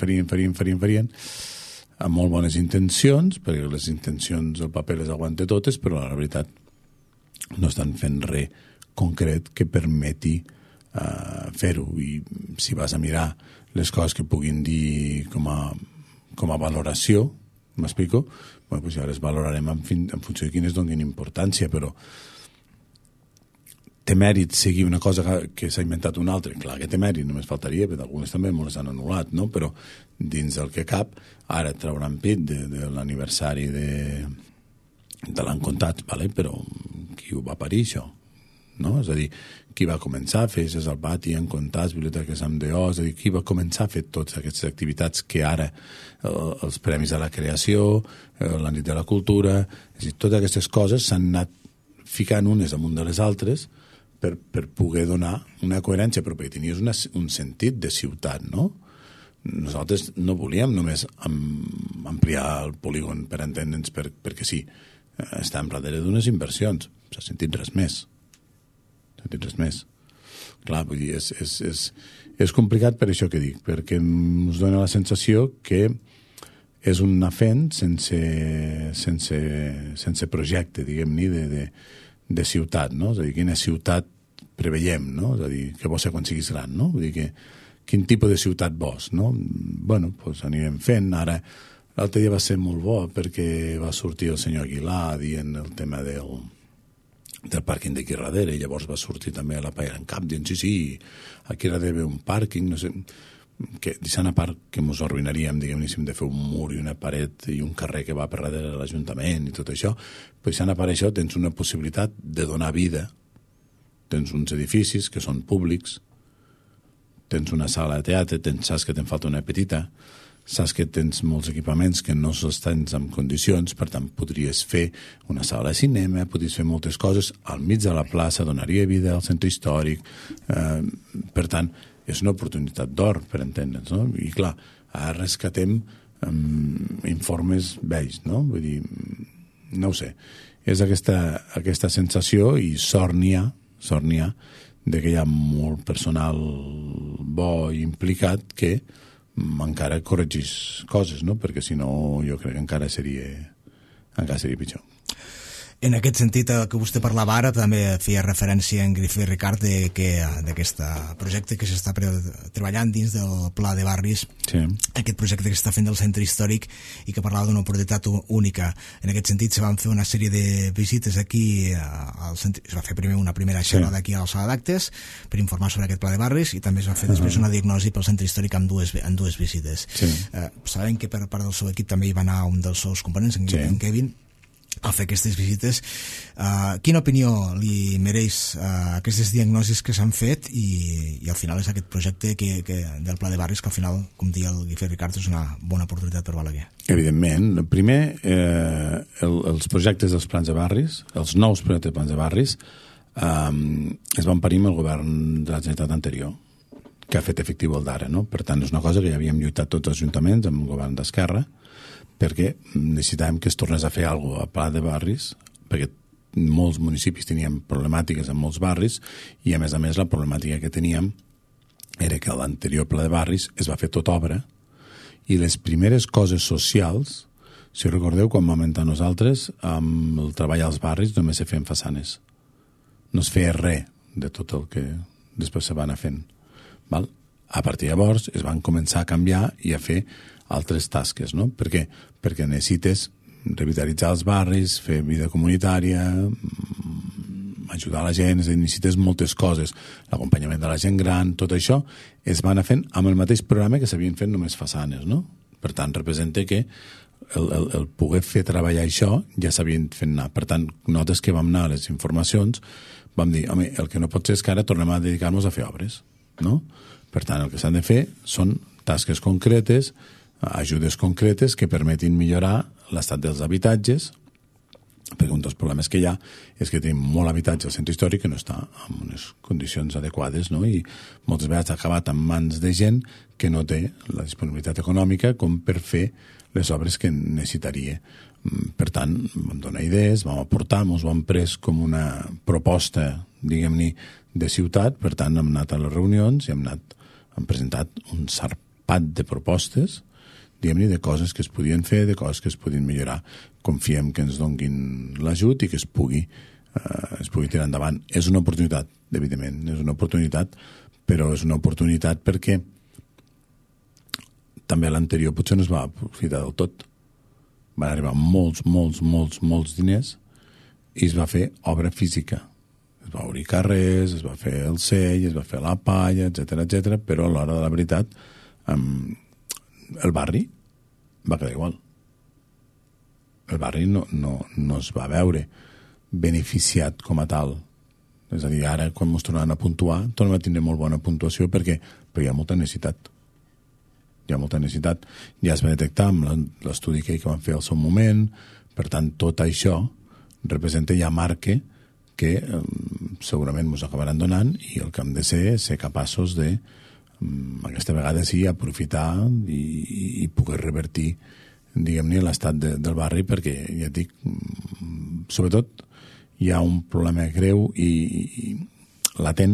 amb molt bones intencions, perquè les intencions, el paper les aguanta totes, però la veritat no estan fent res concret que permeti fer-ho. I si vas a mirar les coses que puguin dir com a valoració, m'explico? Bueno, pues ja les valorarem en funció de quines donin importància, però té mèrit seguir una cosa que s'ha inventat una altra. Clar que té mèrit, només faltaria, perquè algunes també me les han anul·lat, no? Però dins del que cap, ara trauran pit de l'aniversari de l'han comptat, vale? Però qui ho va parir, això? No? És a dir, qui va començar a fer al pati, en comptats, biblioteques amb DO, és a dir, qui va començar a fer totes aquestes activitats que ara els premis a la creació, la nit de la cultura, és a dir, totes aquestes coses s'han anat ficant unes amunt de les altres per poder donar una coherència, però perquè tenies un sentit de ciutat, no? Nosaltres no volíem només ampliar el polígon per entendre'ns perquè sí, estàvem darrere d'unes inversions, s'ha sentit res més. Clar, vull dir, és complicat per això que dic, perquè ens dona la sensació que és una fent sense projecte, diguem-ne, de ciutat, no? És a dir, quina ciutat preveiem, no? És a dir, què vols ser quan siguis gran, no? Vull dir, quin tipus de ciutat vols, no? Bueno, doncs anirem fent. Ara, l'altre dia va ser molt bo perquè va sortir el senyor Aguilar dient el tema del pàrquing d'aquí darrere, i llavors va sortir també a la Paella en Cap dient, sí, aquí darrere ve un pàrquing, no sé, que deixant a part que ens arruïnaríem, diguem-ne, si hem de fer un mur i una paret i un carrer que va per darrere de l'Ajuntament i tot això, però deixant a part això tens una possibilitat de donar vida, tens uns edificis que són públics, tens una sala de teatre, saps que te'n falta una petita, saps que tens molts equipaments que no tens en condicions, per tant podries fer una sala de cinema, podries fer moltes coses al mig de la plaça, donaria vida al centre històric, per tant és una oportunitat d'or, per entendre'ns, no? I clar, ara rescatem informes vells, no? Vull dir, no ho sé, és aquesta sensació, i sort n'hi ha de que hi ha molt personal bo i implicat que encara corregís coses, no? Perquè si no jo crec que encara seria pitjor. En aquest sentit, que vostè parlava ara, també feia referència en Grifé Ricard d'aquest projecte que s'està treballant dins del Pla de Barris, sí. Aquest projecte que s'està fent del centre històric i que parlava d'una oportunitat única. En aquest sentit, se van fer una sèrie de visites aquí al centre, es va fer primer una primera xerrada aquí a la sala d'actes per informar sobre aquest Pla de Barris, i també es va fer després una diagnosi pel centre històric amb dues visites. Sí. Sabem que per part del seu equip també hi va anar un dels seus components, en Kevin, a fer aquestes visites. Quina opinió li mereix aquestes diagnosis que s'han fet i al final és aquest projecte del Pla de Barris que al final, com deia el Guifré Ricart, és una bona oportunitat per Balaguer? Evidentment. Primer, els projectes dels plans de barris, els nous projectes de plans de barris, es van parir amb el govern de la Generalitat anterior, que ha fet efectiu el d'ara, no? Per tant, és una cosa que ja havíem lluitat tots els ajuntaments amb el govern d'Esquerra, perquè necessitàvem que es tornés a fer alguna cosa a Pla de Barris, perquè molts municipis tenien problemàtiques en molts barris i a més la problemàtica que teníem era que a l'anterior Pla de Barris es va fer tot obra i les primeres coses socials, si recordeu, quan vam entrar nosaltres, amb el treball als barris només se feien façanes. No es feia res de tot el que després se va anar fent. Val? A partir de llavors es van començar a canviar i a fer altres tasques, no? Per què? Perquè necessites revitalitzar els barris, fer vida comunitària, ajudar la gent, necessites moltes coses. L'acompanyament de la gent gran, tot això es va anar fent amb el mateix programa que s'havien fet només façanes, no? Per tant, representa que el poder fer treballar això ja s'havien fet anar. Per tant, nosaltres que vam anar a les informacions, vam dir, home, el que no pot ser és que ara tornem a dedicar-nos a fer obres, no? Per tant, el que s'han de fer són tasques concretes, ajudes concretes que permetin millorar l'estat dels habitatges, perquè un dels problemes que hi ha és que tenim molt habitatge al centre històric que no està en unes condicions adequades, no? I moltes vegades ha acabat en mans de gent que no té la disponibilitat econòmica com per fer les obres que necessitaria. Per tant, vam donar idees, vam aportar, ens ho hem pres com una proposta, diguem-ne, de ciutat, per tant hem anat a les reunions i hem presentat un sarpat de propostes, diguem-ne, de coses que es podien fer, de coses que es podien millorar. Confiem que ens donguin l'ajut i que es pugui tirar endavant. És una oportunitat, evidentment, és una oportunitat, però és una oportunitat perquè també l'anterior potser no es va aprofitar del tot. Van arribar molts diners i es va fer obra física. Es va obrir carrers, es va fer el sell, es va fer la palla, etc, però a l'hora de la veritat el barri va quedar igual. El barri no es va veure beneficiat com a tal. És a dir, ara, quan ens tornaran a puntuar, tornem a tindre molt bona puntuació perquè hi ha molta necessitat. Ja es va detectar amb l'estudi que van fer al seu moment, per tant, tot això representa ja marca que segurament ens acabaran donant i el que hem de ser capaços de aquesta vegada sí, aprofitar i poder revertir, diguem-ne, l'estat del barri, perquè, ja et dic, sobretot hi ha un problema greu i latent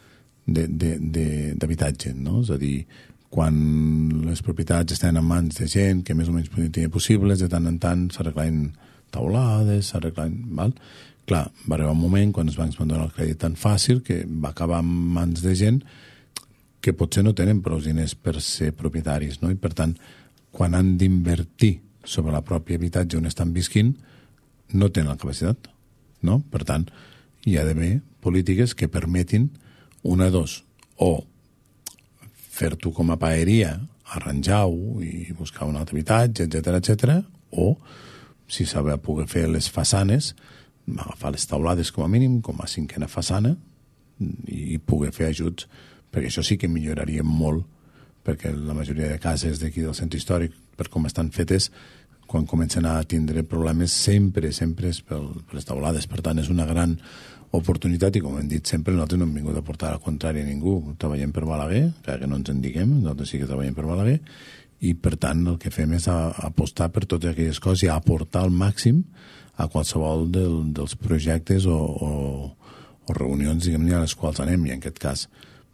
d'habitatge, no? És a dir, quan les propietats estan en mans de gent que més o menys podien tenir possibles, de tant en tant s'arreglen taulades, val? Clar, va arribar un moment quan els bancs van donar el crèdit tan fàcil que va acabar en mans de gent que potser no tenen prou diners per ser propietaris, no? I per tant, quan han d'invertir sobre la pròpia habitatge on estan visquint, no tenen la capacitat, no? Per tant, hi ha d'haver polítiques que permetin una de dos, o fer-t'ho com a paeria, arranjar-ho i buscar un altre habitatge, etc, o, si s'ha de poder fer les façanes, agafar les taulades com a mínim, com a cinquena façana, i poder fer ajuts, perquè això sí que milloraria molt, perquè la majoria de cases d'aquí del centre històric, per com estan fetes, quan comencen a tindre problemes sempre és per les taulades. Per tant, és una gran oportunitat i, com hem dit sempre, nosaltres no hem vingut a portar al contrari a ningú. Treballem per Balaguer, que no ens en diguem, nosaltres sí que treballem per Balaguer, i per tant el que fem és apostar per totes aquelles coses i aportar al màxim a qualsevol dels projectes o reunions, diguem-ne, a les quals anem, i en aquest cas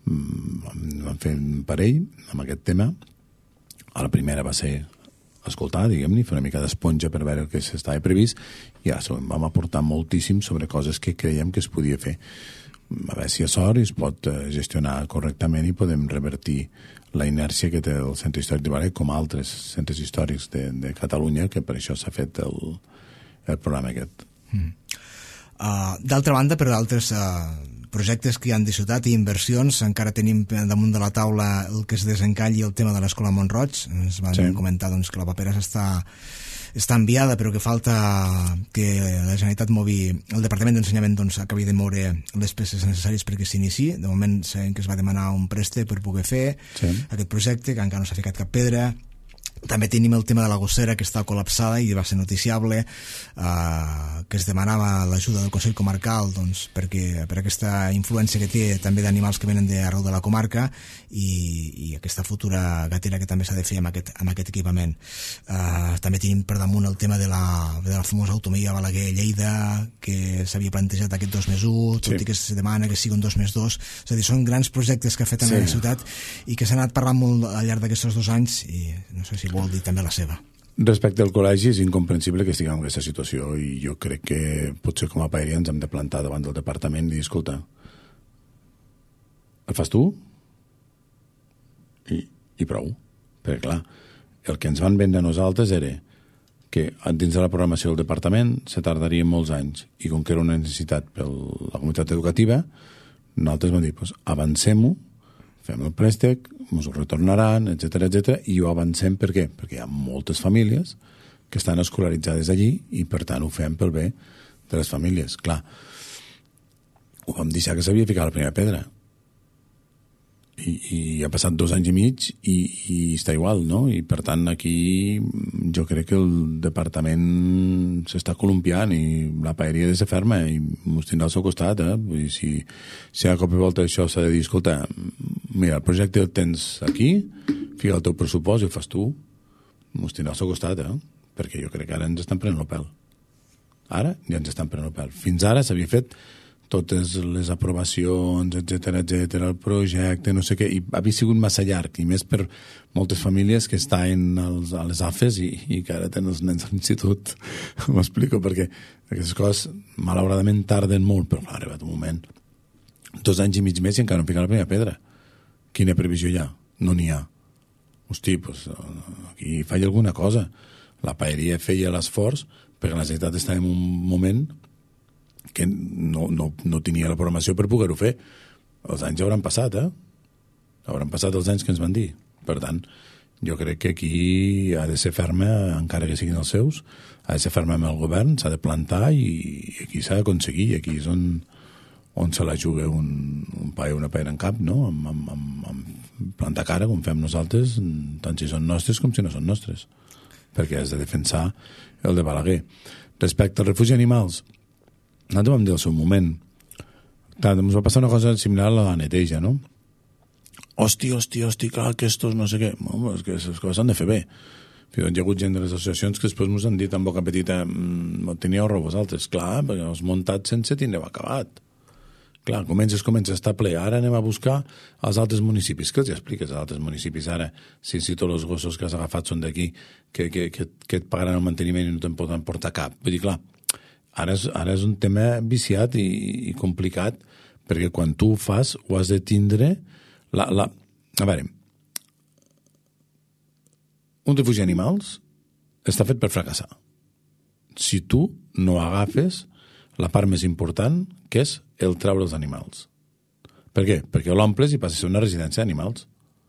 vam fer un parell amb aquest tema. A la primera va ser escoltar, diguem-ne, fer una mica d'esponja per veure el que s'estava previst, i a la següent vam aportar moltíssim sobre coses que creiem que es podia fer. A veure si hi ha sort i es pot gestionar correctament i podem revertir la inèrcia que té el centre històric de Balaguer com altres centres històrics de Catalunya, que per això s'ha fet el programa aquest. D'altra banda, per altres projectes que hi han de ciutat i inversions, encara tenim damunt de la taula el que es desencalli el tema de l'escola Mont-roig. Ens van comentar doncs, que la papera s'està està enviada, però que falta que la Generalitat movi, el Departament d'Ensenyament acabi de moure les peces necessàries perquè s'iniciï. De moment sabem que es va demanar un préstec per poder fer aquest projecte, que encara no s'ha ficat cap pedra. També tenim el tema de la gossera, que està col·lapsada i va ser noticiable, que es demanava l'ajuda del Consell Comarcal per aquesta influència que té també d'animals que venen d'arreu de la comarca i aquesta futura gatera que també s'ha de fer amb aquest equipament. També tenim per damunt el tema de la famosa autovia Balaguer-Lleida, que s'havia plantejat aquest 2+1, tot i que es demana que sigui un 2+2. És a dir, són grans projectes que ha fet també la ciutat i que s'ha anat parlant molt al llarg d'aquests 2 anys i no sé si vol dir també la seva. Respecte al col·legi, és incomprensible que estiguem en aquesta situació i jo crec que potser com a paeria ens hem de plantar davant del departament i dir, escolta, el fas tu? I prou. Perquè, clar, el que ens van vendre a nosaltres era que dins de la programació del departament se tardaria molts anys i com que era una necessitat per la comunitat educativa, nosaltres vam dir, doncs, avancem-ho, fem el préstec, ens ho retornaran, etc i ho avancem per què? Perquè hi ha moltes famílies que estan escolaritzades allí i per tant ho fem pel bé de les famílies. Clar, ho vam deixar que s'havia ficat la primera pedra i ha passat 2 anys i mig i està igual, no? I per tant aquí jo crec que el departament s'està columpiant i la paeria ha de ser ferma i ens tindrà al seu costat, Vull dir, si a cop i volta això s'ha de dir, escolta, mira, el projecte el tens aquí, fica el teu pressupost i ho fas tu, ens tindrà al seu costat, perquè jo crec que ara ens estan prenent el pèl. Ara ja ens estan prenent el pèl. Fins ara s'havia fet totes les aprovacions, etc, el projecte, no sé què, i havia sigut massa llarg, i més per moltes famílies que estan a les AFES i que ara tenen els nens a l'institut. M'explico, perquè aquestes coses malauradament tarden molt, però clar, ha arribat un moment. 2 anys i mig més i encara no fica la primera pedra. Quina previsió hi ha? No n'hi ha. Hosti, doncs aquí falla alguna cosa. La paeria feia l'esforç perquè la Generalitat estava en un moment que no tenia la programació per poder-ho fer. Els anys ja hauran passat, Hauran passat els anys que ens van dir. Per tant, jo crec que aquí ha de ser ferma, encara que siguin els seus, ha de ser ferma amb el govern, s'ha de plantar i aquí s'ha d'aconseguir. Aquí és on se la juga un pa i una paella en cap, no? Amb plantar cara, com fem nosaltres, tant si són nostres com si no són nostres. Perquè has de defensar el de Balaguer. Respecte al refugi animals, nosaltres vam dir al seu moment, clar, ens va passar una cosa similar a la neteja, no? Hòstia, clar, que estos no sé què. No, és que les coses s'han de fer bé. Hi ha hagut gent de les associacions que després ens han dit en boca petita, teníeu raó vosaltres. Clar, perquè els muntats sense tindreu acabat. Clar, comences a estar ple. Ara anem a buscar els altres municipis. Què els expliques als altres municipis ara? Si tots els gossos que has agafat són d'aquí, que et pagaran el manteniment i no te'n poden portar cap. Vull dir, clar, ara és un tema viciat i complicat, perquè quan tu ho fas ho has de tindre... A veure, un refugi d'animals està fet per fracassar. Si tu no agafes la part més important, que és el treure els animals. Per què? Perquè l'omples i passa a ser una residència d'animals.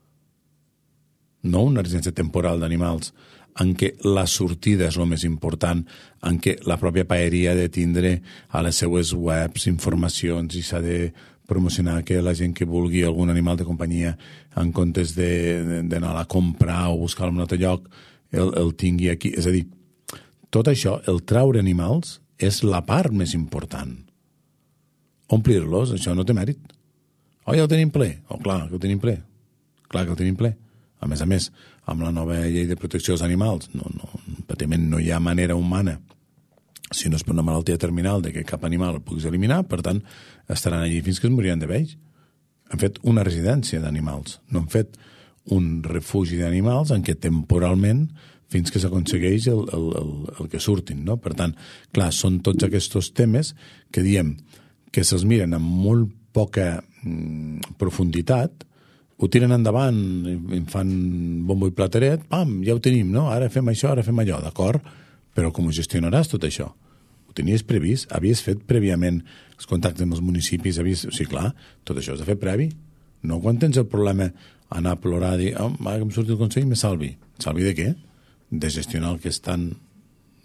No una residència temporal d'animals en què la sortida és el més important, en què la pròpia paeria ha de tindre a les seues webs informacions i s'ha de promocionar que la gent que vulgui algun animal de companyia en comptes d'anar a comprar o buscar-lo en un altre lloc el tingui aquí. És a dir, tot això, el treure animals, és la part més important. Omplir-los, això no té mèrit. Oh, ja ho tenim ple. Oh, clar que ho tenim ple. Clar que ho tenim ple. A més, amb la nova llei de protecció dels animals, pràcticament no hi ha manera humana, si no és per una malaltia terminal, de que cap animal el puguis eliminar, per tant, estaran allí fins que es moriran de vells. Han fet una residència d'animals, no han fet un refugi d'animals en què temporalment, fins que s'aconsegueix el que surtin, no? Per tant, clar, són tots aquests temes que diem que se'ls miren amb molt poca profunditat, ho tiren endavant, fan bombo i plateret, pam, ja ho tenim, no? Ara fem això, ara fem allò, d'acord? Però com ho gestionaràs tot això? Ho tenies previst? Havies fet prèviament els contactes amb els municipis? Sí, clar, tot això has de fer previ. No quan tens el problema anar a plorar, dir, que em surti el Consell i me salvi. Salvi de què? De gestionar el que estan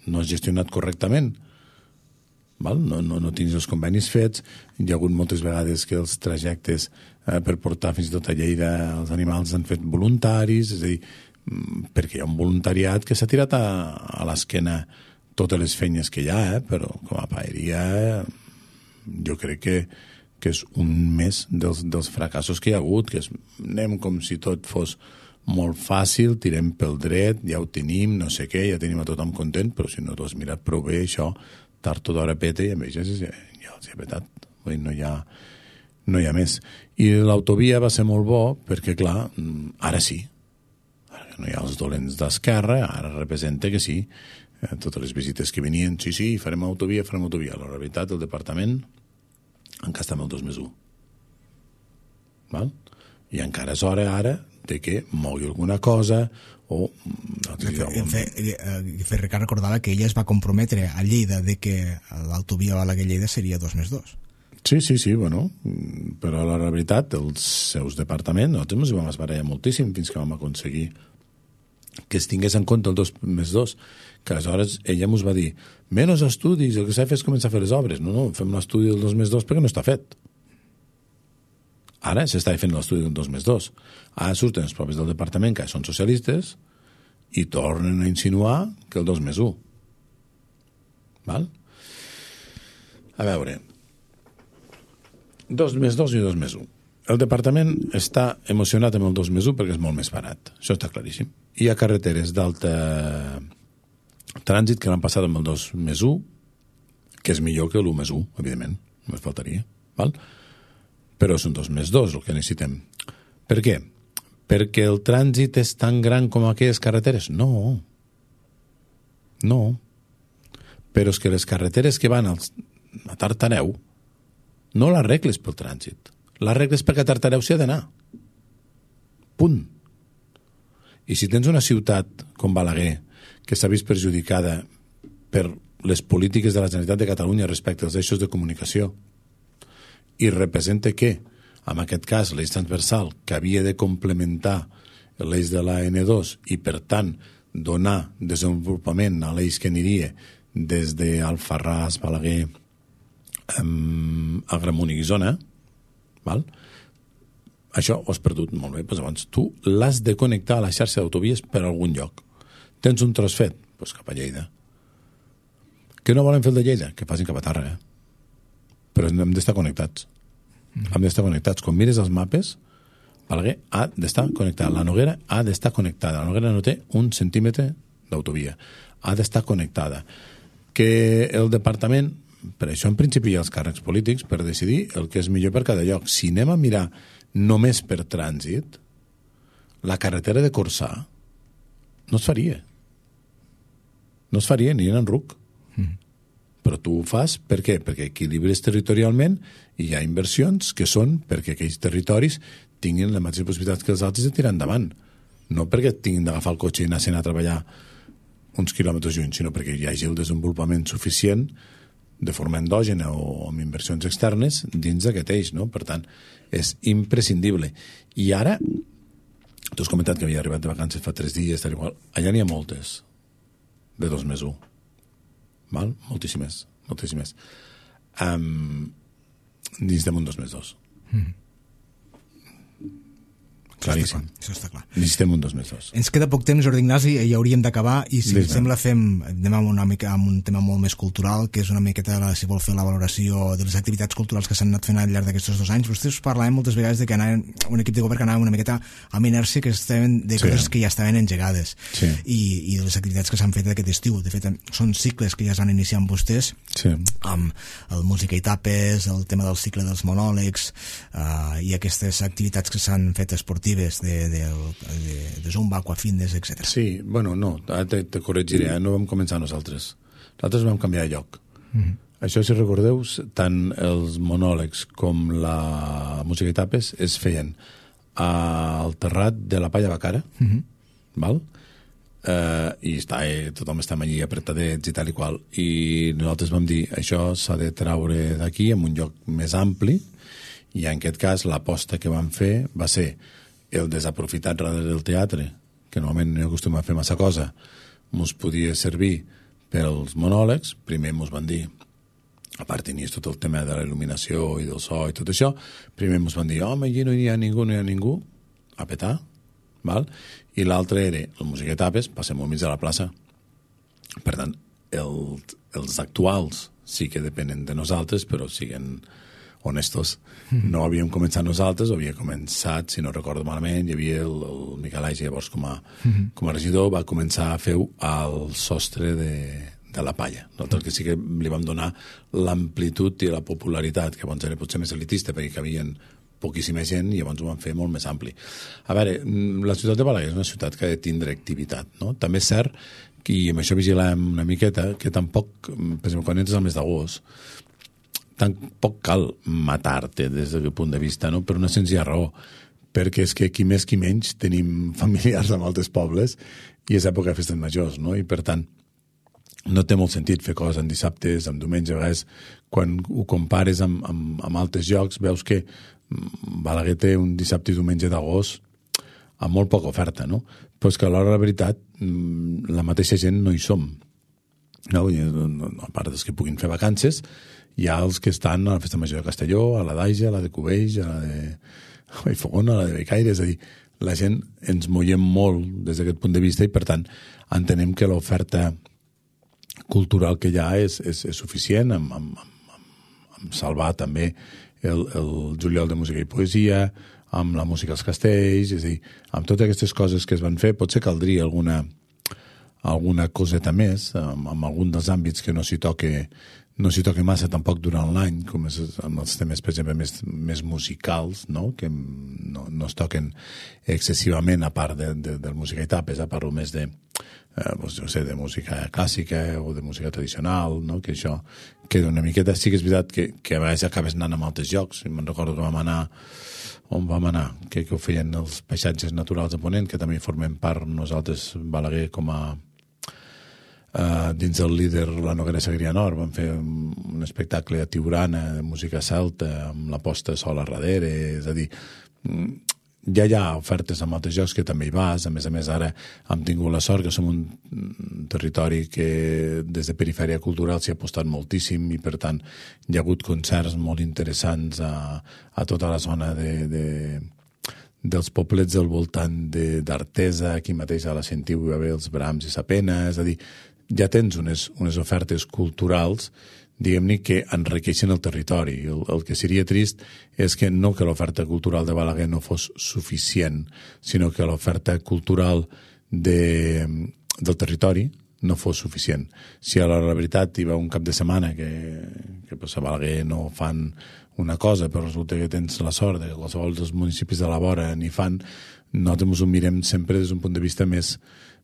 no has gestionat correctament. Val? No tens els convenis fets, hi ha hagut moltes vegades que els trajectes per portar fins i tot a Lleida els animals han fet voluntaris, és a dir, perquè hi ha un voluntariat que s'ha tirat a l'esquena totes les feines que hi ha, però com a paeria jo crec que és un més dels fracassos que hi ha hagut, que anem com si tot fos molt fàcil, tirem pel dret, ja ho tenim, no sé què, ja tenim a tothom content, però si no t'ho has mirat prou bé, això tard o d'hora peta i a més ja els hi ha petat. No hi ha més. I l'autovia va ser molt bo perquè, clar, ara sí. Ara que no hi ha els dolents d'esquerra, ara representa que sí. Totes les visites que venien, sí, farem autovia. La realitat, el departament encara està amb el 2+1. Val? I encara és hora ara de que mogui alguna cosa o... Ricard recordava que ella es va comprometre a Lleida de que l'autovia Balaguer-Lleida seria 2+2. Sí, bueno, però la realitat, els seus departaments, nosaltres ens vam esbarallar moltíssim fins que vam aconseguir que es tingués en compte el 2+2, que aleshores ella ens va dir menys estudis, el que s'ha de fer és començar a fer les obres. No, fem l'estudi del 2+2 perquè no està fet. Ara s'està fent l'estudi del 2+2. Ara surten els propis del departament, que són socialistes, i tornen a insinuar que el 2+1. Val? A veure, 2+2 i 2+1. El departament està emocionat amb el 2+1 perquè és molt més barat. Això està claríssim. Hi ha carreteres d'alta trànsit que l'han passat amb el 2+1, que és millor que l'1+1, evidentment, només faltaria. Val? Però és un 2+2 el que necessitem. Per què? Perquè el trànsit és tan gran com aquelles carreteres? No. Però és que les carreteres que van a Tartareu no les regles pel trànsit. Les regles perquè a Tartareu s'hi ha d'anar. Punt. I si tens una ciutat com Balaguer que s'ha vist perjudicada per les polítiques de la Generalitat de Catalunya respecte als eixos de comunicació i representa que, en aquest cas, l'eix transversal, que havia de complementar l'eix de la N2 i, per tant, donar desenvolupament a l'eix que aniria des d'Alfarràs, Balaguer, Agramunt i Guissona, val? Això ho has perdut molt bé. Pues llavors, tu l'has de connectar a la xarxa d'autovies per algun lloc. Tens un tros fet? Pues cap a Lleida. Que no volen fer el de Lleida? Que facin cap a Tàrrega. Però hem d'estar connectats. Hem d'estar connectats. Quan mires els mapes, Balaguer ha d'estar connectada. La Noguera ha d'estar connectada. La Noguera no té 1 centímetre d'autovia. Ha d'estar connectada. Que el departament, per això en principi hi ha els càrrecs polítics, per decidir el que és millor per cada lloc. Si anem a mirar només per trànsit, la carretera de Corçà no es faria. No es faria ni en RUC. Però tu ho fas per què? Perquè equilibres territorialment i hi ha inversions que són perquè aquells territoris tinguin les mateixes possibilitats que els altres de tirar endavant. No perquè tinguin d'agafar el cotxe i anar a treballar uns quilòmetres lluny, sinó perquè hi hagi el desenvolupament suficient de forma endògena o amb inversions externes dins d'aquest eix, no? Per tant, és imprescindible. I ara, tu has comentat que havia arribat de vacances fa 3 dies, tal igual. Allà n'hi ha moltes de 2+1. Val? Moltíssimes. Necessitem un 2+2. Claríssim. Això està clar. Necessitem un 2+2. Ens queda poc temps, Jordi Ignasi, i hauríem d'acabar, i si et sembla anem amb un tema molt més cultural, que és una miqueta, si vol fer la valoració de les activitats culturals que s'han anat fent al llarg d'aquests 2 anys. Vostès parlàvem moltes vegades de que anaven, un equip de govern que anava una miqueta amb inèrcia, que estaven de coses que ja estaven engegades, i les activitats que s'han fet aquest estiu. De fet, són cicles que ja es van iniciar amb vostès, amb el Música i Tapes, el tema del cicle dels monòlegs, i aquestes activitats que s'han fet esportives de Zumba, Aquafitness, etc. Sí, bueno, no, ara te corregiré, no vam començar nosaltres. Nosaltres vam canviar de lloc. Això, si recordeu, tant els monòlegs com la música i tapes es feien al terrat de la Palla Bacara, val? I tothom està allí apretadets i tal i qual. I nosaltres vam dir, això s'ha de traure d'aquí en un lloc més ampli, i en aquest cas l'aposta que vam fer va ser el desaprofitat darrere del teatre, que normalment no acostuma a fer massa cosa, ens podia servir pels monòlegs. Primer ens van dir, a part tenies tot el tema de la il·luminació i del so i tot això, primer ens van dir, home, allí no hi ha ningú, a petar, val? I l'altre era, la música de tapes, passem al mig de la plaça. Per tant, els actuals sí que depenen de nosaltres, però siguen honestos. No havíem començat nosaltres, havia començat, si no recordo malament, hi havia el Miquel Aixa, llavors com a regidor, va començar a fer al sostre de la palla. Nosaltres que sí que li vam donar l'amplitud i la popularitat, que abans era potser més elitista, perquè hi havia poquíssima gent i llavors ho van fer molt més ampli. A veure, la ciutat de Balaguer és una ciutat que ha de tindre activitat, no? També és cert, i amb això vigilem una miqueta, que tampoc, per exemple, quan entres al mes d'agost, tampoc cal matar-te des d'aquest punt de vista, no? Per una senzilla raó, perquè és que qui més qui menys tenim familiars en altres pobles i és època de festes majors, no? I per tant, no té molt sentit fer coses en dissabtes, en diumenge, a vegades, quan ho compares amb altres llocs, veus que Balaguer té un dissabte i diumenge d'agost amb molt poca oferta, no? Però és que a l'hora de la veritat la mateixa gent no hi som. No? A part dels que puguin fer vacances, hi ha els que estan a la Festa Major de Castelló, a la d'Aija, a la de Cubells, a la de Vallfogona, a la de Becaire, és a dir, la gent ens mollem molt des d'aquest punt de vista i, per tant, entenem que l'oferta cultural que hi ha és suficient, amb salvar també el juliol de música i poesia, amb la música als castells, és a dir, amb totes aquestes coses que es van fer, potser caldria alguna coseta més, amb algun dels àmbits que no s'hi toque massa tampoc durant l'any, com és amb els temes, per exemple, més musicals, no? Que no es toquen excessivament, a part de música i tapes, a part més de de música clàssica o de música tradicional, no? Que això queda una miqueta. Sí que és veritat que a vegades acabes anant a altres llocs. Me'n recordo que vam anar que ho feien els paisatges naturals de Ponent, que també formem part nosaltres, Balaguer, com a dins del líder la Noguera Segrià Nord. Vam fer un espectacle a Tiurana de música celta amb la posta de sol a darrere, és a dir, ja hi ha ofertes en altres llocs que també hi vas. A més, ara hem tingut la sort que som un territori que des de perifèria cultural s'hi ha apostat moltíssim i, per tant, hi ha hagut concerts molt interessants a tota la zona dels poblets del voltant d'Artesa, aquí mateix a la Sentiu hi va haver els Brams i la Pena, és a dir, ja tens unes ofertes culturals, diguem-ne, que enriqueixen el territori. El que seria trist és que no que l'oferta cultural de Balaguer no fos suficient, sinó que l'oferta cultural del territori no fos suficient. Si a la veritat hi va un cap de setmana que a Balaguer no fan una cosa, però resulta que tens la sort que qualsevol dels municipis de la vora n'hi fan, nosaltres ho mirem sempre des d'un punt de vista més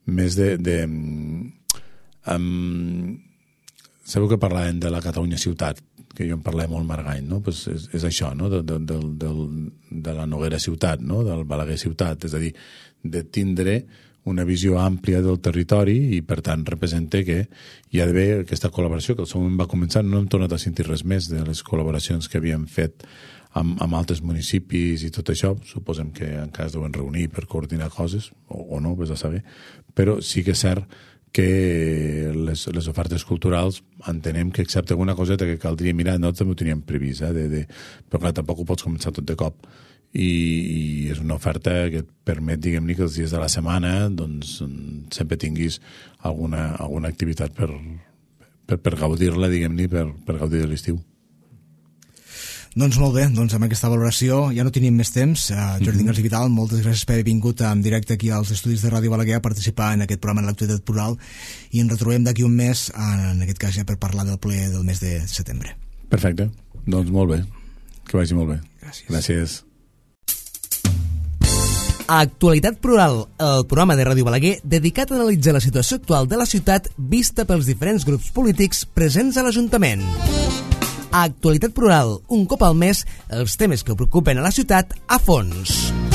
sabeu que parlàvem de la Catalunya ciutat, que jo en parlàvem molt Margany, no? Pues és això, no? De la Noguera ciutat, no? Del Balaguer ciutat, és a dir, de tindre una visió àmplia del territori i, per tant, representa que hi ha d'haver aquesta col·laboració, que al seu moment va començar, no hem tornat a sentir res més de les col·laboracions que havíem fet amb altres municipis i tot això. Suposem que encara es deuen reunir per coordinar coses, o no, vés a saber, però sí que és cert que les ofertes culturals entenem que excepte alguna coseta que caldria mirar, nosaltres també ho teníem previst, però clar, tampoc ho pots començar tot de cop i és una oferta que et permet, diguem-ne, que els dies de la setmana doncs sempre tinguis alguna activitat per gaudir-la, diguem-ne, per gaudir de l'estiu. Doncs molt bé, doncs amb aquesta valoració ja no tenim més temps. Jordi García Vital, moltes gràcies per haver vingut en directe aquí als estudis de Ràdio Balaguer a participar en aquest programa de l'actualitat plural i ens retrobem d'aquí un mes, en aquest cas ja per parlar del ple del mes de setembre. Perfecte, doncs molt bé, que vagi molt bé. Gràcies. Actualitat Plural, el programa de Ràdio Balaguer dedicat a analitzar la situació actual de la ciutat vista pels diferents grups polítics presents a l'Ajuntament. Actualitat Plural, un cop al mes, els temes que preocupen a la ciutat a fons.